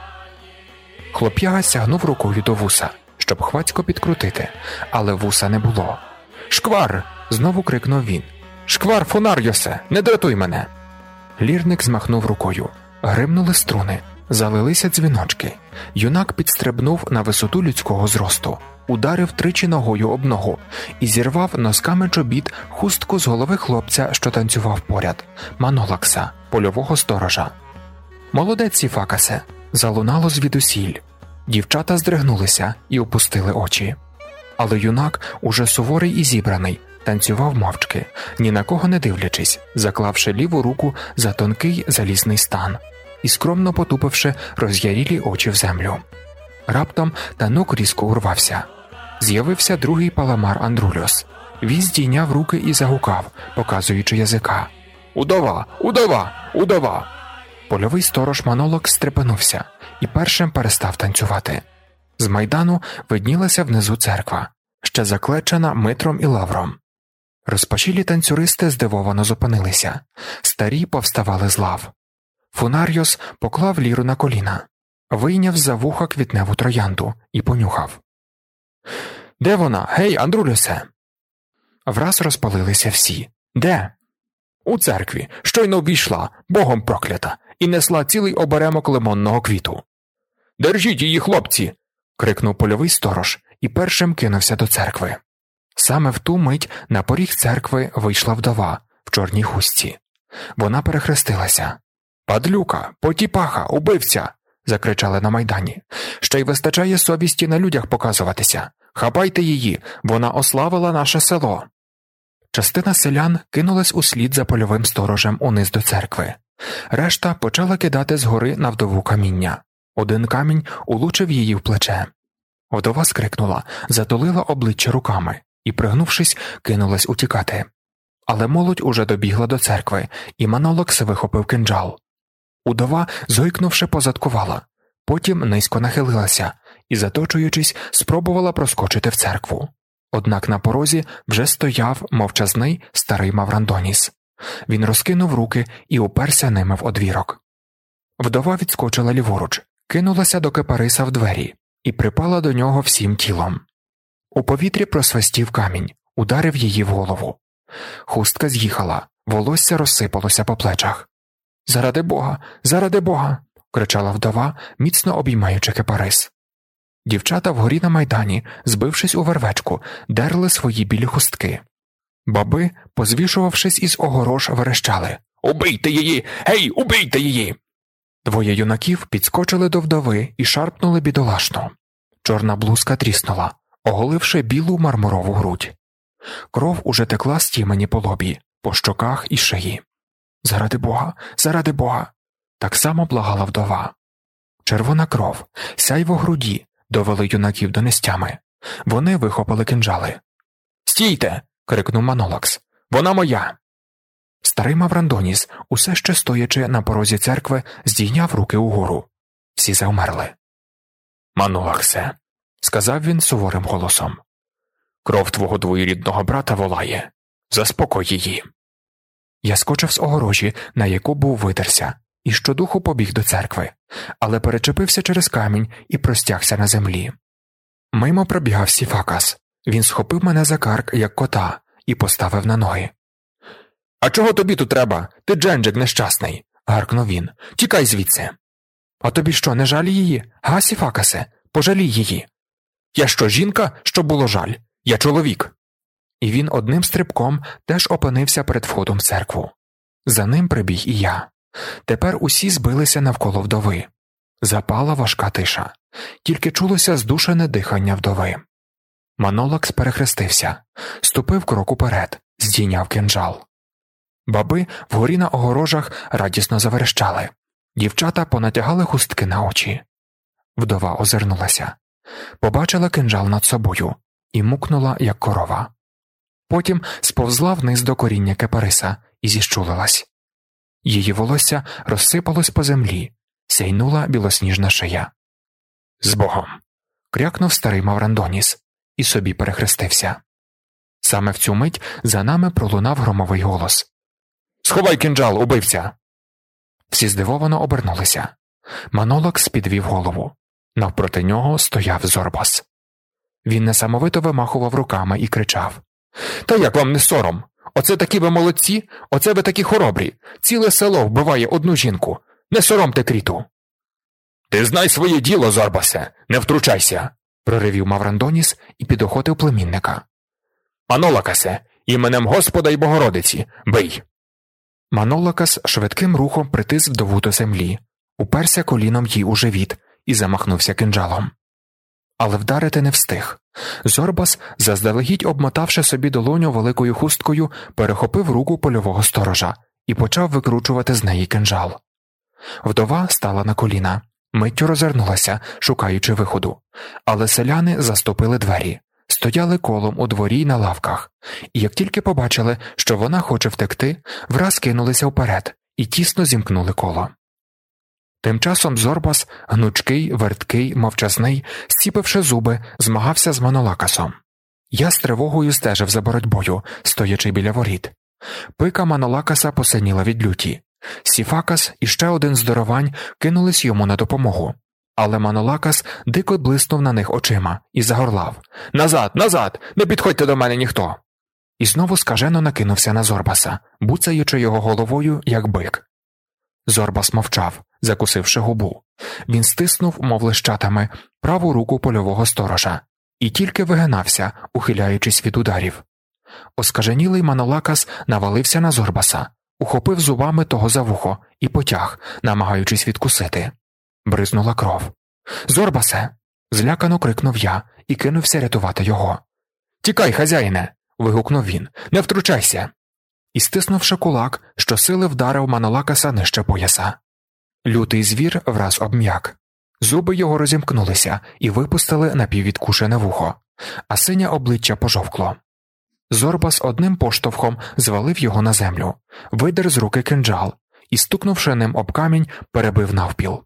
Хлоп'яга сягнув рукою до вуса, щоб хвацько підкрутити, але вуса не було. «Шквар!» – знову крикнув він. «Шквар, Фонарйосе, не дратуй мене!» Лірник змахнув рукою. Гримнули струни, залилися дзвіночки. Юнак підстрибнув на висоту людського зросту, ударив тричі ногою об ногу і зірвав носками чобіт хустку з голови хлопця, що танцював поряд, Манолакса, польового сторожа. «Молодець, Сіфакасе!» – залунало звідусіль. Дівчата здригнулися і опустили очі. Але юнак, уже суворий і зібраний, танцював мовчки, ні на кого не дивлячись, заклавши ліву руку за тонкий залізний стан і скромно потупивши роз'ярілі очі в землю. Раптом танок різко урвався. З'явився другий паламар Андрульос. Він здійняв руки і загукав, показуючи язика. «Удова! Удова! Удова!» Польовий сторож Манолок стрепенувся і першим перестав танцювати. З майдану виднілася внизу церква, ще заклечена митром і лавром. Розпашілі танцюристи здивовано зупинилися, старі повставали з лав. Фонарйос поклав Ліру на коліна, вийняв з-за вуха квітневу троянду і понюхав. «Де вона? Гей, Андрульосе!» Враз розпалилися всі. «Де?» «У церкві. Щойно обійшла, Богом проклята, і несла цілий оберемок лимонного квіту». «Держіть її, хлопці!» – крикнув польовий сторож і першим кинувся до церкви. Саме в ту мить на поріг церкви вийшла вдова в чорній хустці. Вона перехрестилася. «Падлюка! Потіпаха! Убивця!» – закричали на майдані. «Ще й вистачає совісті на людях показуватися! Хапайте її! Вона ославила наше село!» Частина селян кинулась услід за польовим сторожем униз до церкви. Решта почала кидати згори на вдову каміння. Один камінь улучив її в плече. Вдова скрикнула, затулила обличчя руками і, пригнувшись, кинулась утікати. Але молодь уже добігла до церкви, і Манолокс вихопив кинджал. Удова, зойкнувши, позадкувала, потім низько нахилилася і, заточуючись, спробувала проскочити в церкву. Однак на порозі вже стояв мовчазний старий Маврандоніс. Він розкинув руки і уперся ними в одвірок. Вдова відскочила ліворуч, кинулася до кипариса в двері і припала до нього всім тілом. У повітрі просвистів камінь, ударив її в голову. Хустка з'їхала, волосся розсипалося по плечах. «Заради Бога! Заради Бога!» – кричала вдова, міцно обіймаючи кипарис. Дівчата вгорі на майдані, збившись у вервечку, дерли свої білі хустки. Баби, позвішувавшись із огорож, верещали: «Убийте її! Гей, убийте її!» Двоє юнаків підскочили до вдови і шарпнули бідолашно. Чорна блузка тріснула, оголивши білу мармурову грудь. Кров уже текла з тімені по лобі, по щоках і шиї. «Заради Бога! Заради Бога!» – так само благала вдова. Червона кров, сяйво груді довели юнаків до нестями. Вони вихопили кинджали. «Стійте!» – крикнув Манолакс. «Вона моя!» Старий Маврандоніс, усе ще стоячи на порозі церкви, здійняв руки угору. Всі завмерли. «Манолаксе», – сказав він суворим голосом, – «кров твого двоюрідного брата волає. Заспокой її». Я скочив з огорожі, на яку був видерся, і щодуху побіг до церкви, але перечепився через камінь і простягся на землі. Мимо пробігав Сіфакас. Він схопив мене за карк, як кота, і поставив на ноги. «А чого тобі тут треба? Ти Дженджик нещасний!» – гаркнув він. «Тікай звідси!» «А тобі що, не жаль її? Га, Сіфакасе? Пожалій її!» «Я що, жінка, що було жаль? Я чоловік!» І він одним стрибком теж опинився перед входом в церкву. За ним прибіг і я. Тепер усі збилися навколо вдови. Запала важка тиша. Тільки чулося здушене дихання вдови. Манолакс перехрестився, ступив крок уперед, здійняв кинджал. Баби вгорі на огорожах радісно заверещали. Дівчата понатягали хустки на очі. Вдова озирнулася. Побачила кинджал над собою і мукнула, як корова. Потім сповзла вниз до коріння кипариса і зіщулилась. Її волосся розсипалось по землі, сяйнула білосніжна шия. «З Богом!» – крякнув старий Маврандоніс і собі перехрестився. Саме в цю мить за нами пролунав громовий голос. «Сховай кинджал, убивця!» Всі здивовано обернулися. Манолакс підвів голову. Навпроти нього стояв Зорбас. Він несамовито вимахував руками і кричав: «Та як вам не сором? Оце такі ви молодці, оце ви такі хоробрі. Ціле село вбиває одну жінку. Не соромте Кріту!» «Ти знай своє діло, Зорбасе, не втручайся!» – проривів Маврандоніс і підохотив племінника. «Манолакасе, іменем Господа й Богородиці, бий!» Манолакас швидким рухом притис вдову до землі, уперся коліном їй у живіт і замахнувся кинджалом. Але вдарити не встиг. Зорбас, заздалегідь обмотавши собі долоню великою хусткою, перехопив руку польового сторожа і почав викручувати з неї кинджал. Вдова стала на коліна, миттю розвернулася, шукаючи виходу, але селяни заступили двері, стояли колом у дворі й на лавках, і як тільки побачили, що вона хоче втекти, враз кинулися вперед і тісно зімкнули коло. Тим часом Зорбас, гнучкий, верткий, мовчазний, зціпивши зуби, змагався з Манолакасом. Я з тривогою стежив за боротьбою, стоячи біля воріт. Пика Манолакаса посиніла від люті. Сіфакас і ще один здоровань кинулись йому на допомогу. Але Манолакас дико блиснув на них очима і загорлав: «Назад, назад! Не підходьте до мене ніхто!» І знову скажено накинувся на Зорбаса, буцаючи його головою, як бик. Зорбас мовчав, закусивши губу. Він стиснув, мов лищатами, праву руку польового сторожа і тільки вигинався, ухиляючись від ударів. Оскаженілий Манолакас навалився на Зорбаса, ухопив зубами того за вухо і потяг, намагаючись відкусити. Бризнула кров. «Зорбасе!» – злякано крикнув я і кинувся рятувати його. «Тікай, хазяїне!» – вигукнув він. «Не втручайся!» І, стиснувши кулак, щосили вдарив Манолакаса нижче пояса. Лютий звір враз обм'як. Зуби його розімкнулися і випустили напіввідкушене вухо, а синє обличчя пожовкло. Зорбас одним поштовхом звалив його на землю, видер з руки кинджал і, стукнувши ним об камінь, перебив навпіл.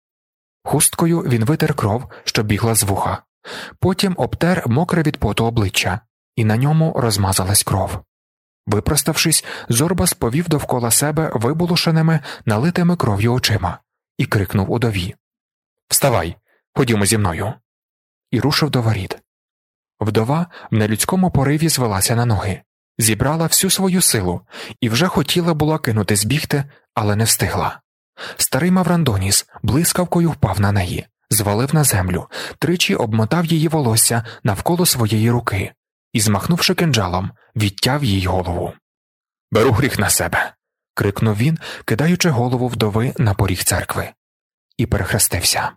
Хусткою він витер кров, що бігла з вуха. Потім обтер мокре від поту обличчя, і на ньому розмазалась кров. Випроставшись, Зорбас повів довкола себе виболошеними, налитими кров'ю очима і крикнув удові: «Вставай, ходімо зі мною!» І рушив до воріт. Вдова в нелюдському пориві звелася на ноги, зібрала всю свою силу і вже хотіла була кинутись бігти, але не встигла. Старий Маврандоніс блискавкою впав на неї, звалив на землю, тричі обмотав її волосся навколо своєї руки і, змахнувши кинджалом, відтяв їй голову. «Беру гріх на себе!» – крикнув він, кидаючи голову вдови на поріг церкви. І перехрестився.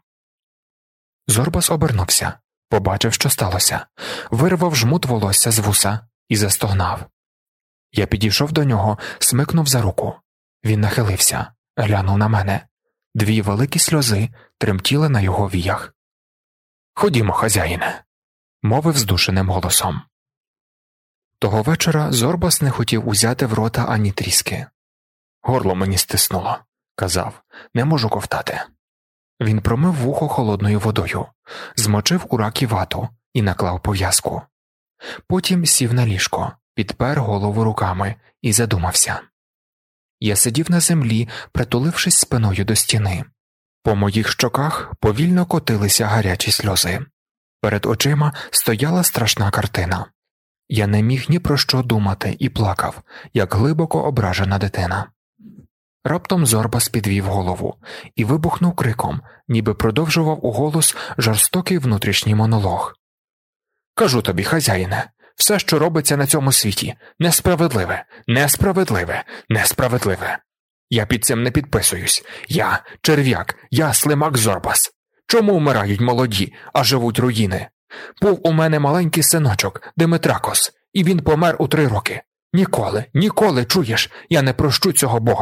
Зорбас обернувся, побачив, що сталося, вирвав жмут волосся з вуса і застогнав. Я підійшов до нього, смикнув за руку. Він нахилився, глянув на мене. Дві великі сльози тремтіли на його віях. «Ходімо, хазяїне!» – мовив здушеним голосом. Того вечора Зорбас не хотів узяти в рота ані тріски. «Горло мені стиснуло», – казав, – «не можу ковтати». Він промив вухо холодною водою, змочив у ракі вату і наклав пов'язку. Потім сів на ліжко, підпер голову руками і задумався. Я сидів на землі, притулившись спиною до стіни. По моїх щоках повільно котилися гарячі сльози. Перед очима стояла страшна картина. Я не міг ні про що думати і плакав, як глибоко ображена дитина. Раптом Зорбас підвів голову і вибухнув криком, ніби продовжував у голос жорстокий внутрішній монолог. «Кажу тобі, хазяїне, все, що робиться на цьому світі, несправедливе, несправедливе, несправедливе. Я під цим не підписуюсь. Я – черв'як, я – слимак Зорбас. Чому вмирають молоді, а живуть руїни? Був у мене маленький синочок, Димитракос, і він помер у 3 роки. Ніколи, ніколи, чуєш, я не прощу цього богові.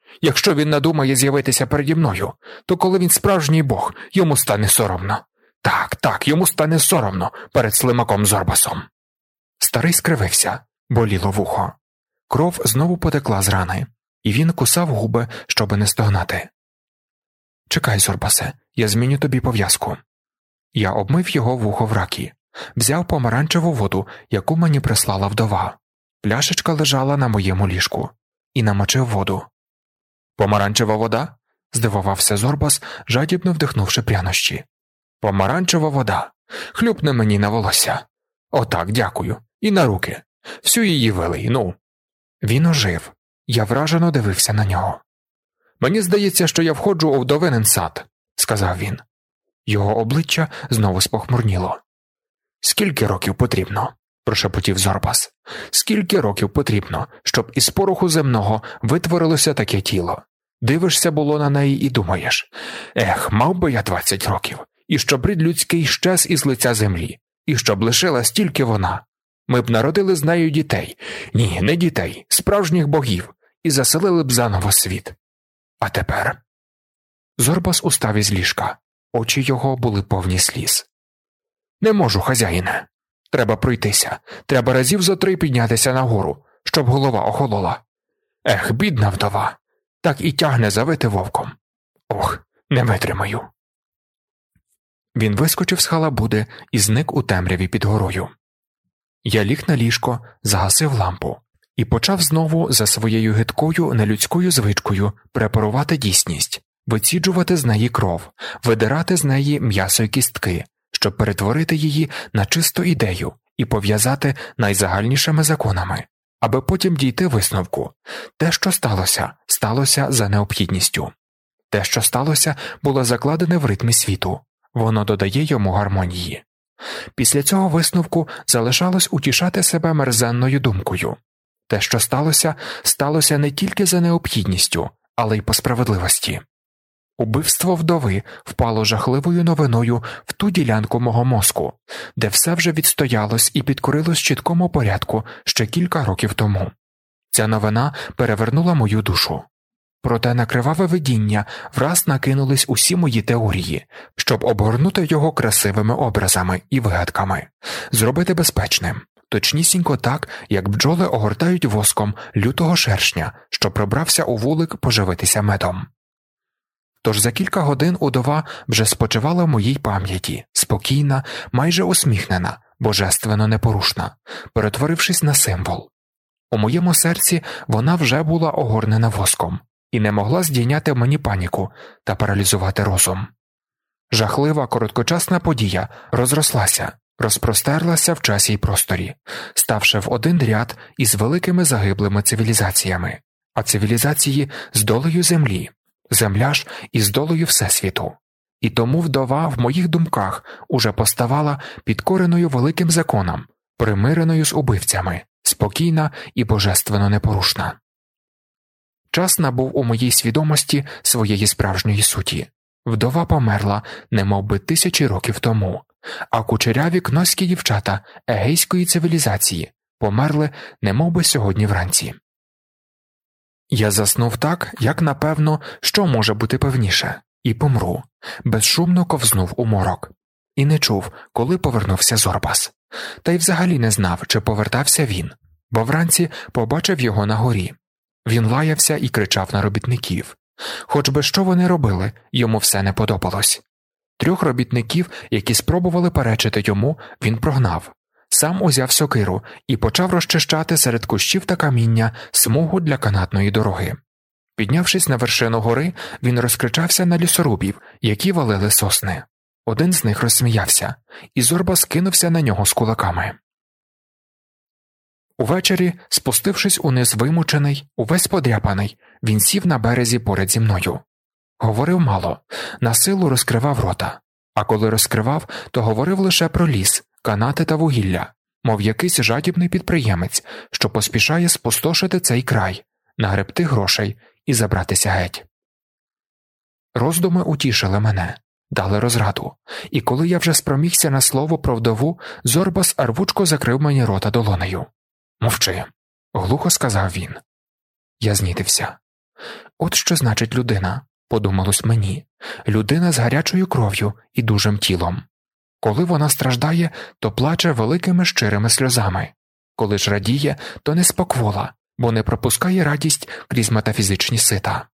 Якщо він надумає з'явитися переді мною, то коли він справжній бог, йому стане соромно. Так, йому стане соромно перед слимаком Зорбасом. Старий скривився, боліло вухо. Кров знову потекла з рани, і він кусав губи, щоби не стогнати. «Чекай, Зорбасе, я зміню тобі пов'язку». Я обмив його вухо в ракі, взяв помаранчеву воду, яку мені прислала вдова. Пляшечка лежала на моєму ліжку, і намочив воду. «Помаранчева вода?» – здивувався Зорбас, жадібно вдихнувши прянощі. «Помаранчева вода. Хлюпне мені на волосся. Отак, дякую. І на руки. Всю її вилий, ну». Він ожив. Я вражено дивився на нього. «Мені здається, що я входжу у вдовинен сад», – сказав він. Його обличчя знову спохмурніло. «Скільки років потрібно?» – прошепотів Зорбас. «Скільки років потрібно, щоб із пороху земного витворилося таке тіло? Дивишся було на неї і думаєш: ех, мав би я 20 років, і щоб рід людський щез із лиця землі, і щоб лишилась тільки вона. Ми б народили з нею дітей, ні, не дітей, справжніх богів, і заселили б заново світ. А тепер...» Зорбас устав із ліжка, очі його були повні сліз. «Не можу, хазяїне. Треба пройтися, треба разів зо 3 піднятися нагору, щоб голова охолола. Ех, бідна вдова, так і тягне завити вовком. Ох, не витримаю». Він вискочив з халабуди і зник у темряві під горою. Я ліг на ліжко, загасив лампу і почав знову за своєю гидкою нелюдською звичкою препарувати дійсність, виціджувати з неї кров, видирати з неї м'ясо й кістки, щоб перетворити її на чисту ідею і пов'язати найзагальнішими законами, аби потім дійти висновку. Те, що сталося, сталося за необхідністю. Те, що сталося, було закладене в ритмі світу. Воно додає йому гармонії. Після цього висновку залишалось утішати себе мерзенною думкою. Те, що сталося, сталося не тільки за необхідністю, але й по справедливості. Убивство вдови впало жахливою новиною в ту ділянку мого мозку, де все вже відстоялось і підкорилось чіткому порядку ще кілька років тому. Ця новина перевернула мою душу. Проте на криваве видіння враз накинулись усі мої теорії, щоб обгорнути його красивими образами і вигадками, зробити безпечним, точнісінько так, як бджоли огортають воском лютого шершня, що пробрався у вулик поживитися медом. Тож за кілька годин удова вже спочивала в моїй пам'яті, спокійна, майже усміхнена, божественно непорушна, перетворившись на символ. У моєму серці вона вже була огорнена воском і не могла здійняти в мені паніку та паралізувати розум. Жахлива короткочасна подія розрослася, розпростерлася в часі й просторі, ставши в один ряд із великими загиблими цивілізаціями, а цивілізації з долею землі, земля ж із долею Всесвіту. І тому вдова в моїх думках уже поставала підкореною великим законом, примиреною з убивцями, спокійна і божественно непорушна. Час набув у моїй свідомості своєї справжньої суті. Вдова померла немов би 1000 років тому, а кучеряві кнозькі дівчата егейської цивілізації померли немов би сьогодні вранці. Я заснув так, як, напевно, що може бути певніше, і помру, безшумно ковзнув у морок. І не чув, коли повернувся Зорбас. Та й взагалі не знав, чи повертався він, бо вранці побачив його на горі. Він лаявся і кричав на робітників. Хоч би що вони робили, йому все не подобалось. 3 робітників, які спробували перечити йому, він прогнав. Сам узяв сокиру і почав розчищати серед кущів та каміння смугу для канатної дороги. Піднявшись на вершину гори, він розкричався на лісорубів, які валили сосни. Один з них розсміявся, і Зорбас кинувся на нього з кулаками. Увечері, спустившись униз вимучений, увесь подряпаний, він сів на березі поряд зі мною. Говорив мало, насилу розкривав рота, а коли розкривав, то говорив лише про ліс, канати та вугілля, мов якийсь жадібний підприємець, що поспішає спустошити цей край, нагребти грошей і забратися геть. Роздуми утішили мене, дали розраду, і коли я вже спромігся на слово про вдову, Зорбас рвучко закрив мені рота долонею. «Мовчи», – глухо сказав він. Я знітився. От що значить людина, подумалось мені, людина з гарячою кров'ю і дужим тілом. Коли вона страждає, то плаче великими щирими сльозами. Коли ж радіє, то не споквола, бо не пропускає радість крізь метафізичні сита.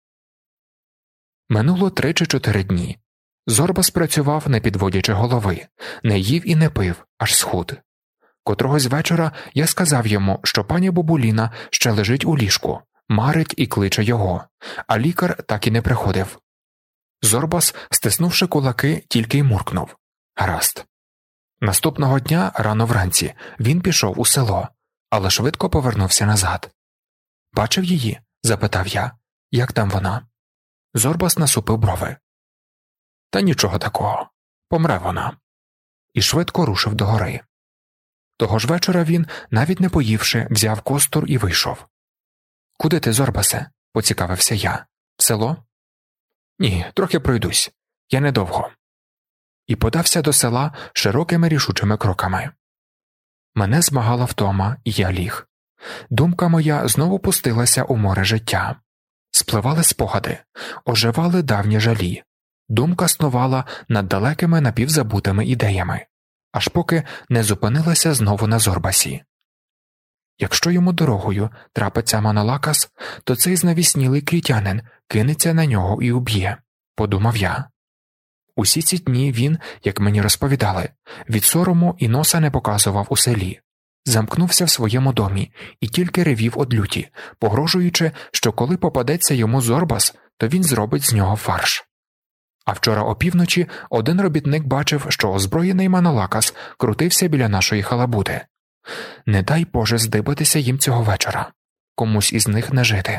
Минуло 3 чи 4 дні. Зорбас працював, не підводячи голови, не їв і не пив, аж схуд. Котрогось вечора я сказав йому, що пані Бобуліна ще лежить у ліжку, марить і кличе його, а лікар так і не приходив. Зорбас, стиснувши кулаки, тільки й муркнув. Гаразд. Наступного дня, рано вранці, він пішов у село, але швидко повернувся назад. «Бачив її?» – запитав я. «Як там вона?» Зорбас насупив брови. «Та нічого такого. Помре вона». І швидко рушив до гори. Того ж вечора він, навіть не поївши, взяв костур і вийшов. «Куди ти, Зорбасе?» – поцікавився я. «В село?» «Ні, трохи пройдусь. Я недовго». І подався до села широкими рішучими кроками. Мене змагала втома, і я ліг. Думка моя знову пустилася у море життя. Спливали спогади, оживали давні жалі. Думка снувала над далекими напівзабутими ідеями, аж поки не зупинилася знову на Зорбасі. Якщо йому дорогою трапиться Манолакас, то цей знавіснілий крітянин кинеться на нього і уб'є, подумав я. Усі ці дні він, як мені розповідали, від сорому і носа не показував у селі. Замкнувся в своєму домі і тільки ревів од люті, погрожуючи, що коли попадеться йому Зорбас, то він зробить з нього фарш. А вчора опівночі один робітник бачив, що озброєний Манолакас крутився біля нашої халабуди. Не дай Боже здибатися їм цього вечора. Комусь із них не жити.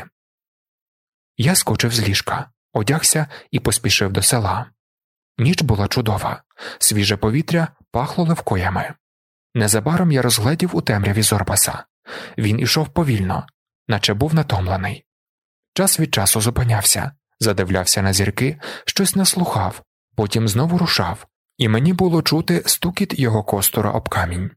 Я скочив з ліжка, одягся і поспішив до села. Ніч була чудова, свіже повітря пахло левкоями. Незабаром я розгледів у темряві Зорбаса. Він ішов повільно, наче був натомлений. Час від часу зупинявся, задивлявся на зірки, щось наслухав, потім знову рушав, і мені було чути стукіт його костура об камінь.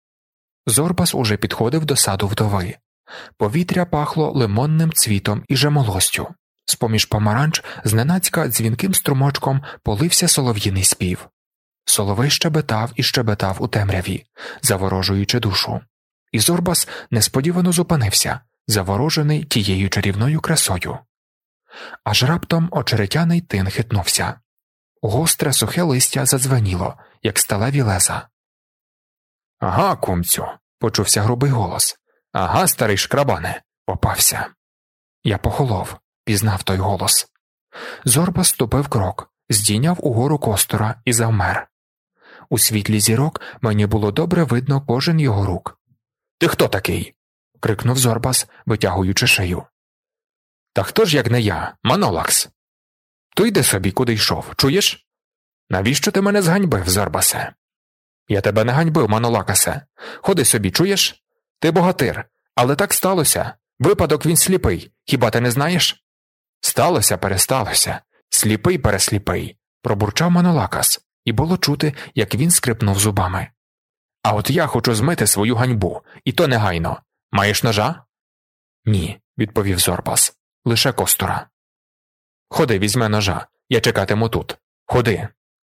Зорбас уже підходив до саду вдови. Повітря пахло лимонним цвітом і жемолостю. З-поміж помаранч зненацька дзвінким струмочком полився солов'їний спів. Соловей щебетав і щебетав у темряві, заворожуючи душу. І Зорбас несподівано зупинився, заворожений тією чарівною красою. Аж раптом очеретяний тин хитнувся. Гостре сухе листя задзвеніло, як сталеві леза. «Ага, кумцю», – почувся грубий голос. «Ага, старий шкрабане, попався». Я похолов, пізнав той голос. Зорбас ступив крок, здійняв угору костура і завмер. У світлі зірок мені було добре видно кожен його рук. «Ти хто такий?» – крикнув Зорбас, витягуючи шию. «Та хто ж, як не я, Манолакс?» «То йди собі, куди йшов, чуєш?» «Навіщо ти мене зганьбив, Зорбасе?» «Я тебе не ганьбив, Манолакасе. Ходи собі, чуєш? Ти богатир, але так сталося. Випадок він сліпий, хіба ти не знаєш?» «Сталося, пересталося. Сліпий, пересліпий», – пробурчав Манолакас, і було чути, як він скрипнув зубами. «А от я хочу змити свою ганьбу, і то негайно. Маєш ножа?» «Ні», – відповів Зорбас, – «лише костура». «Ходи, візьми ножа, я чекатиму тут. Ходи».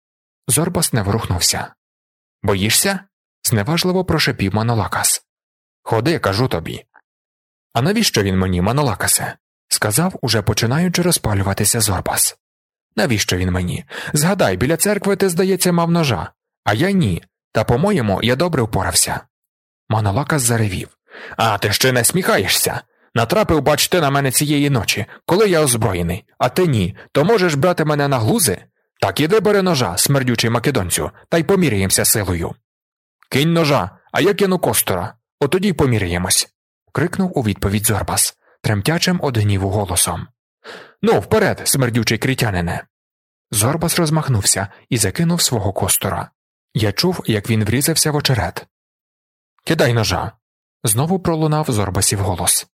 Зорбас не ворухнувся. «Боїшся?» – зневажливо прошепів Манолакас. «Ходи, кажу тобі». «А навіщо він мені, Манолакасе?» – сказав, уже починаючи розпалюватися Зорбас. «Навіщо він мені? Згадай, біля церкви ти, здається, мав ножа, а я ні, та, по-моєму, я добре впорався». Манолакас заревів. «А, ти ще не сміхаєшся? Натрапив, бач, ти на мене цієї ночі, коли я озброєний, а ти ні, то можеш брати мене на глузи? Так іди бери ножа, смердючий македонцю, та й поміряємося силою». «Кинь ножа, а я кину костура, отоді й поміряємось», – крикнув у відповідь Зорбас, тремтячим од гніву голосом. «Ну, вперед, смердючий крітянине!» Зорбас розмахнувся і закинув свого костура. Я чув, як він врізався в очерет. «Кидай ножа!» – знову пролунав Зорбасів голос.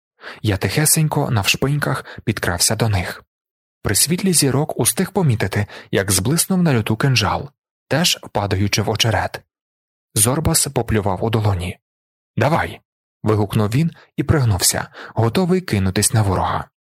Я тихесенько, навшпиньках, підкрався до них. При світлі зірок устиг помітити, як зблиснув на люту кинджал, теж падаючи в очерет. Зорбас поплював у долоні. «Давай!» – вигукнув він і пригнувся, готовий кинутись на ворога.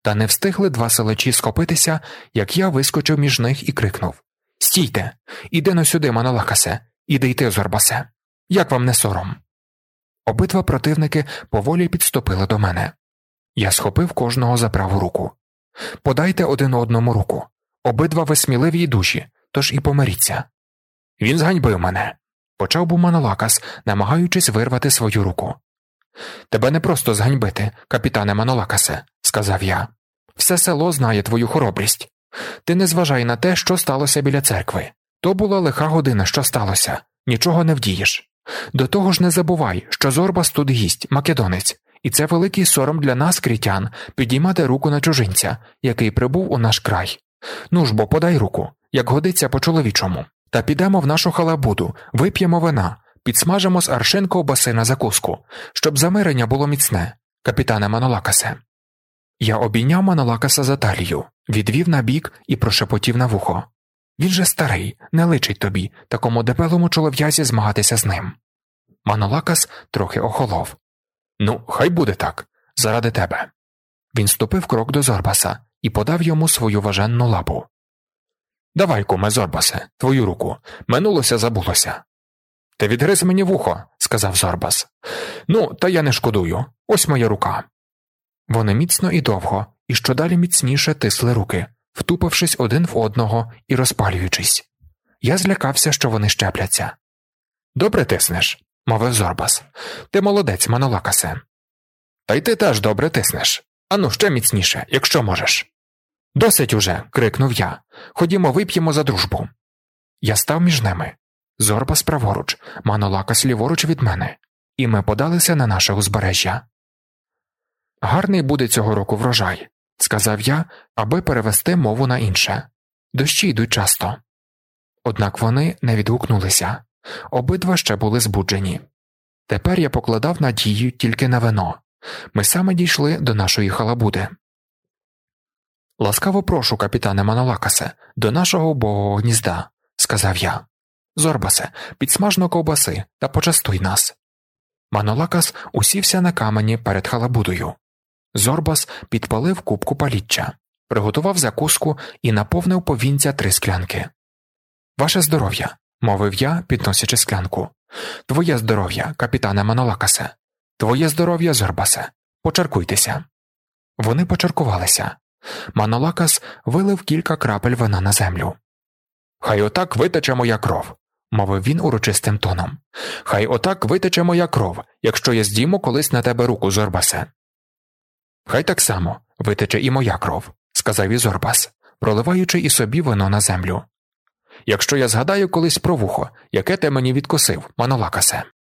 Та не встигли два селечі схопитися, як я вискочив між них і крикнув: «Стійте! Іди-но сюди, Манолакасе! Іди й ти, Зорбасе! Як вам не сором?» Обидва противники поволі підступили до мене. Я схопив кожного за праву руку. «Подайте один одному руку. Обидва ви сміливі й дужі, тож і помиріться». «Він зганьбив мене», – почав був Манолакас, намагаючись вирвати свою руку. «Тебе не просто зганьбити, капітане Манолакасе», – сказав я. «Все село знає твою хоробрість. Ти не зважай на те, що сталося біля церкви. То була лиха година, що сталося. Нічого не вдієш. До того ж не забувай, що Зорбас тут гість, македонець, і це великий сором для нас, крітян, підіймати руку на чужинця, який прибув у наш край. Ну ж бо, подай руку, як годиться по-чоловічому. Та підемо в нашу халабуду, вип'ємо вина, підсмажимо з аршин ковбаси на закуску, щоб замирення було міцне, капітане Манолакасе». Я обійняв Манолакаса за талію, відвів на бік і прошепотів на вухо: «Він же старий, не личить тобі, такому дебелому чолов'язі, змагатися з ним». Манолакас трохи охолов. «Ну, хай буде так, заради тебе». Він ступив крок до Зорбаса і подав йому свою важенну лапу. «Давай, куме Зорбасе, твою руку. Минулося, забулося». «Ти відгриз мені вухо», – сказав Зорбас. «Ну, та я не шкодую. Ось моя рука». Вони міцно і довго, і щодалі міцніше тисли руки, втупившись один в одного і розпалюючись. Я злякався, що вони щепляться. «Добре тиснеш», – мовив Зорбас. «Ти молодець, Манолакасе». «Та й ти теж добре тиснеш. Ану, ще міцніше, якщо можеш». «Досить уже», – крикнув я. «Ходімо, вип'ємо за дружбу». Я став між ними. Зорбас праворуч, Манолакас ліворуч від мене, і ми подалися на наше узбережжя. «Гарний буде цього року врожай», – сказав я, аби перевести мову на інше. «Дощі йдуть часто». Однак вони не відгукнулися. Обидва ще були збуджені. Тепер я покладав надію тільки на вино. Ми саме дійшли до нашої халабуди. «Ласкаво прошу, капітане Манолакасе, до нашого убогого гнізда», – сказав я. «Зорбасе, підсмажно ковбаси та почастуй нас». Манолакас усівся на камені перед халабудою. Зорбас підпалив кубку паліччя, приготував закуску і наповнив повінця 3 склянки. «Ваше здоров'я», – мовив я, підносячи склянку. «Твоє здоров'я, капітане Манолакасе. Твоє здоров'я, Зорбасе. Почаркуйтеся». Вони почаркувалися. Манолакас вилив кілька крапель вина на землю. «Хай отак витече моя кров», – мовив він урочистим тоном. «Хай отак витече моя кров, якщо я здійму колись на тебе руку, Зорбасе». «Хай так само витече і моя кров», – сказав і Зорбас, проливаючи і собі вино на землю. «Якщо я згадаю колись про вухо, яке ти мені відкусив, Манолакасе».